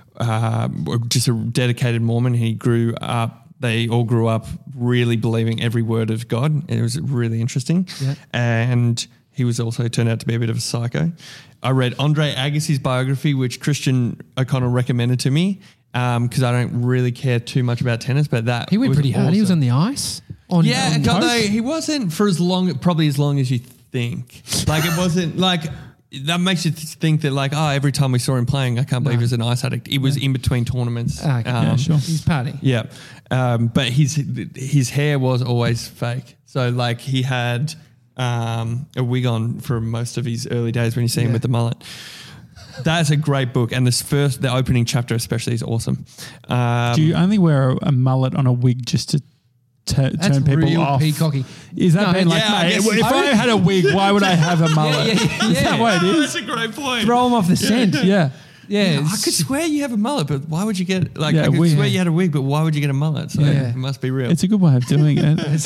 uh, just a dedicated Mormon. He grew up. They all grew up really believing every word of God. It was really interesting, Yeah. and he was also turned out to be a bit of a psycho. I read Andre Agassi's biography, which Christian O'Connell recommended to me because I don't really care too much about tennis, but that He went was pretty hard. He was awesome. on the ice. On, Yeah, on God, coast. no, he wasn't for as long, probably as long as you think. Like it wasn't like that makes you th- think that like oh, every time we saw him playing, I can't believe No. he was an ice addict. It was in between tournaments. Ah, okay. Yeah, sure. He's partying. Yeah, um, but his his hair was always fake. So like he had um, a wig on for most of his early days when you see him Yeah. with the mullet. That's a great book, and this first, the opening chapter especially is awesome. Um, Do you only wear a, a mullet on a wig just to t- That's turn people real off? peacocky. Is that No, being like, yeah, I mate, guess- if I, I- had a wig, why would I have a mullet? Yeah, yeah, Is yeah. that what it Oh, is? that's a great point. Throw him off the scent. Yeah. Yeah. I could swear you have a mullet, but why would you get like? Yeah, I could we- swear you had a wig, but why would you get a mullet? So Yeah. it must be real. It's a good way of doing it.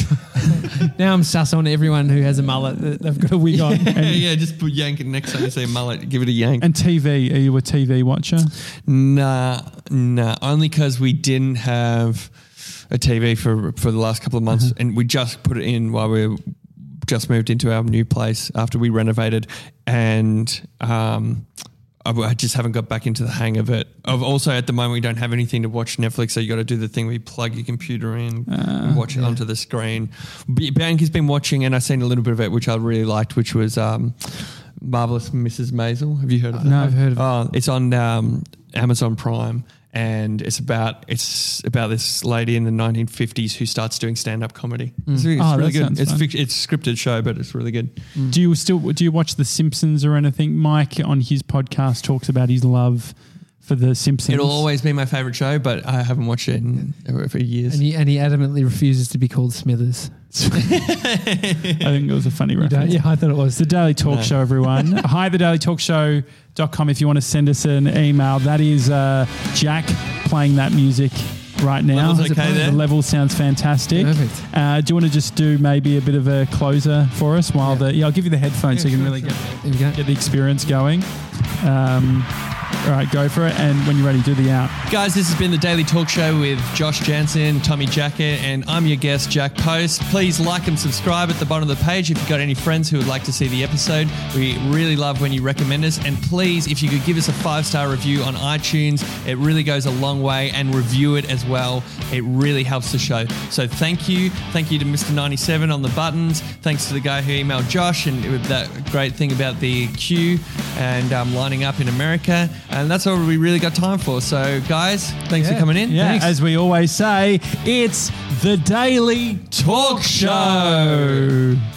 Now I'm sus on everyone who has a mullet that they've got a wig on. yeah, yeah, just put yank it next time you see a mullet, give it a yank. And T V, are you a T V watcher? Nah, nah. Only because we didn't have a T V for for the last couple of months, Mm-hmm. and we just put it in while we just moved into our new place after we renovated, and um, I I just haven't got back into the hang of it. Of also at the moment we don't have anything to watch Netflix, so you got to do the thing where you plug your computer in and watch it onto the screen. B- Bianca's been watching, and I've seen a little bit of it, which I really liked, which was um, Marvelous Missus Maisel. Have you heard of that? No. I've heard of it. Oh, it's on um, Amazon Prime, and it's about it's about this lady in the nineteen fifties who starts doing stand up comedy. It's, it's Oh, really that sounds good. It's fun. fic- it's a scripted show, but it's really good. Do you still do you watch The Simpsons or anything? Mike on his podcast talks about his love for The Simpsons. It'll always be my favorite show, but I haven't watched it in for years. And he, and he adamantly refuses to be called Smithers. I think it was a funny You don't? reference. Yeah, I thought it It's was. the Daily Talk No. Show, everyone. Hi, the daily talk show dot com if you want to send us an email. That is uh, Jack playing that music right now. Levels okay there? The level sounds fantastic. Perfect. Uh, do you want to just do maybe a bit of a closer for us while Yeah. the yeah? I'll give you the headphones so you can sure, really sure. get There we go. get the experience going. Um, all right, go for it. And when you're ready, do the out. Guys, this has been the Daily Talk Show with Josh Jansen, Tommy Jackett, and I'm your guest, Jack Post. Please like and subscribe at the bottom of the page if you've got any friends who would like to see the episode. We really love when you recommend us. And please, if you could give us a five-star review on iTunes, it really goes a long way, and review it as well. It really helps the show. So thank you. Thank you to Mister ninety-seven on the buttons. Thanks to the guy who emailed Josh and with that great thing about the queue and um, lining up in America. And that's all we really got time for. So guys, thanks Yeah. for coming in. Yeah, Thanks. as we always say, it's the Daily Talk Show.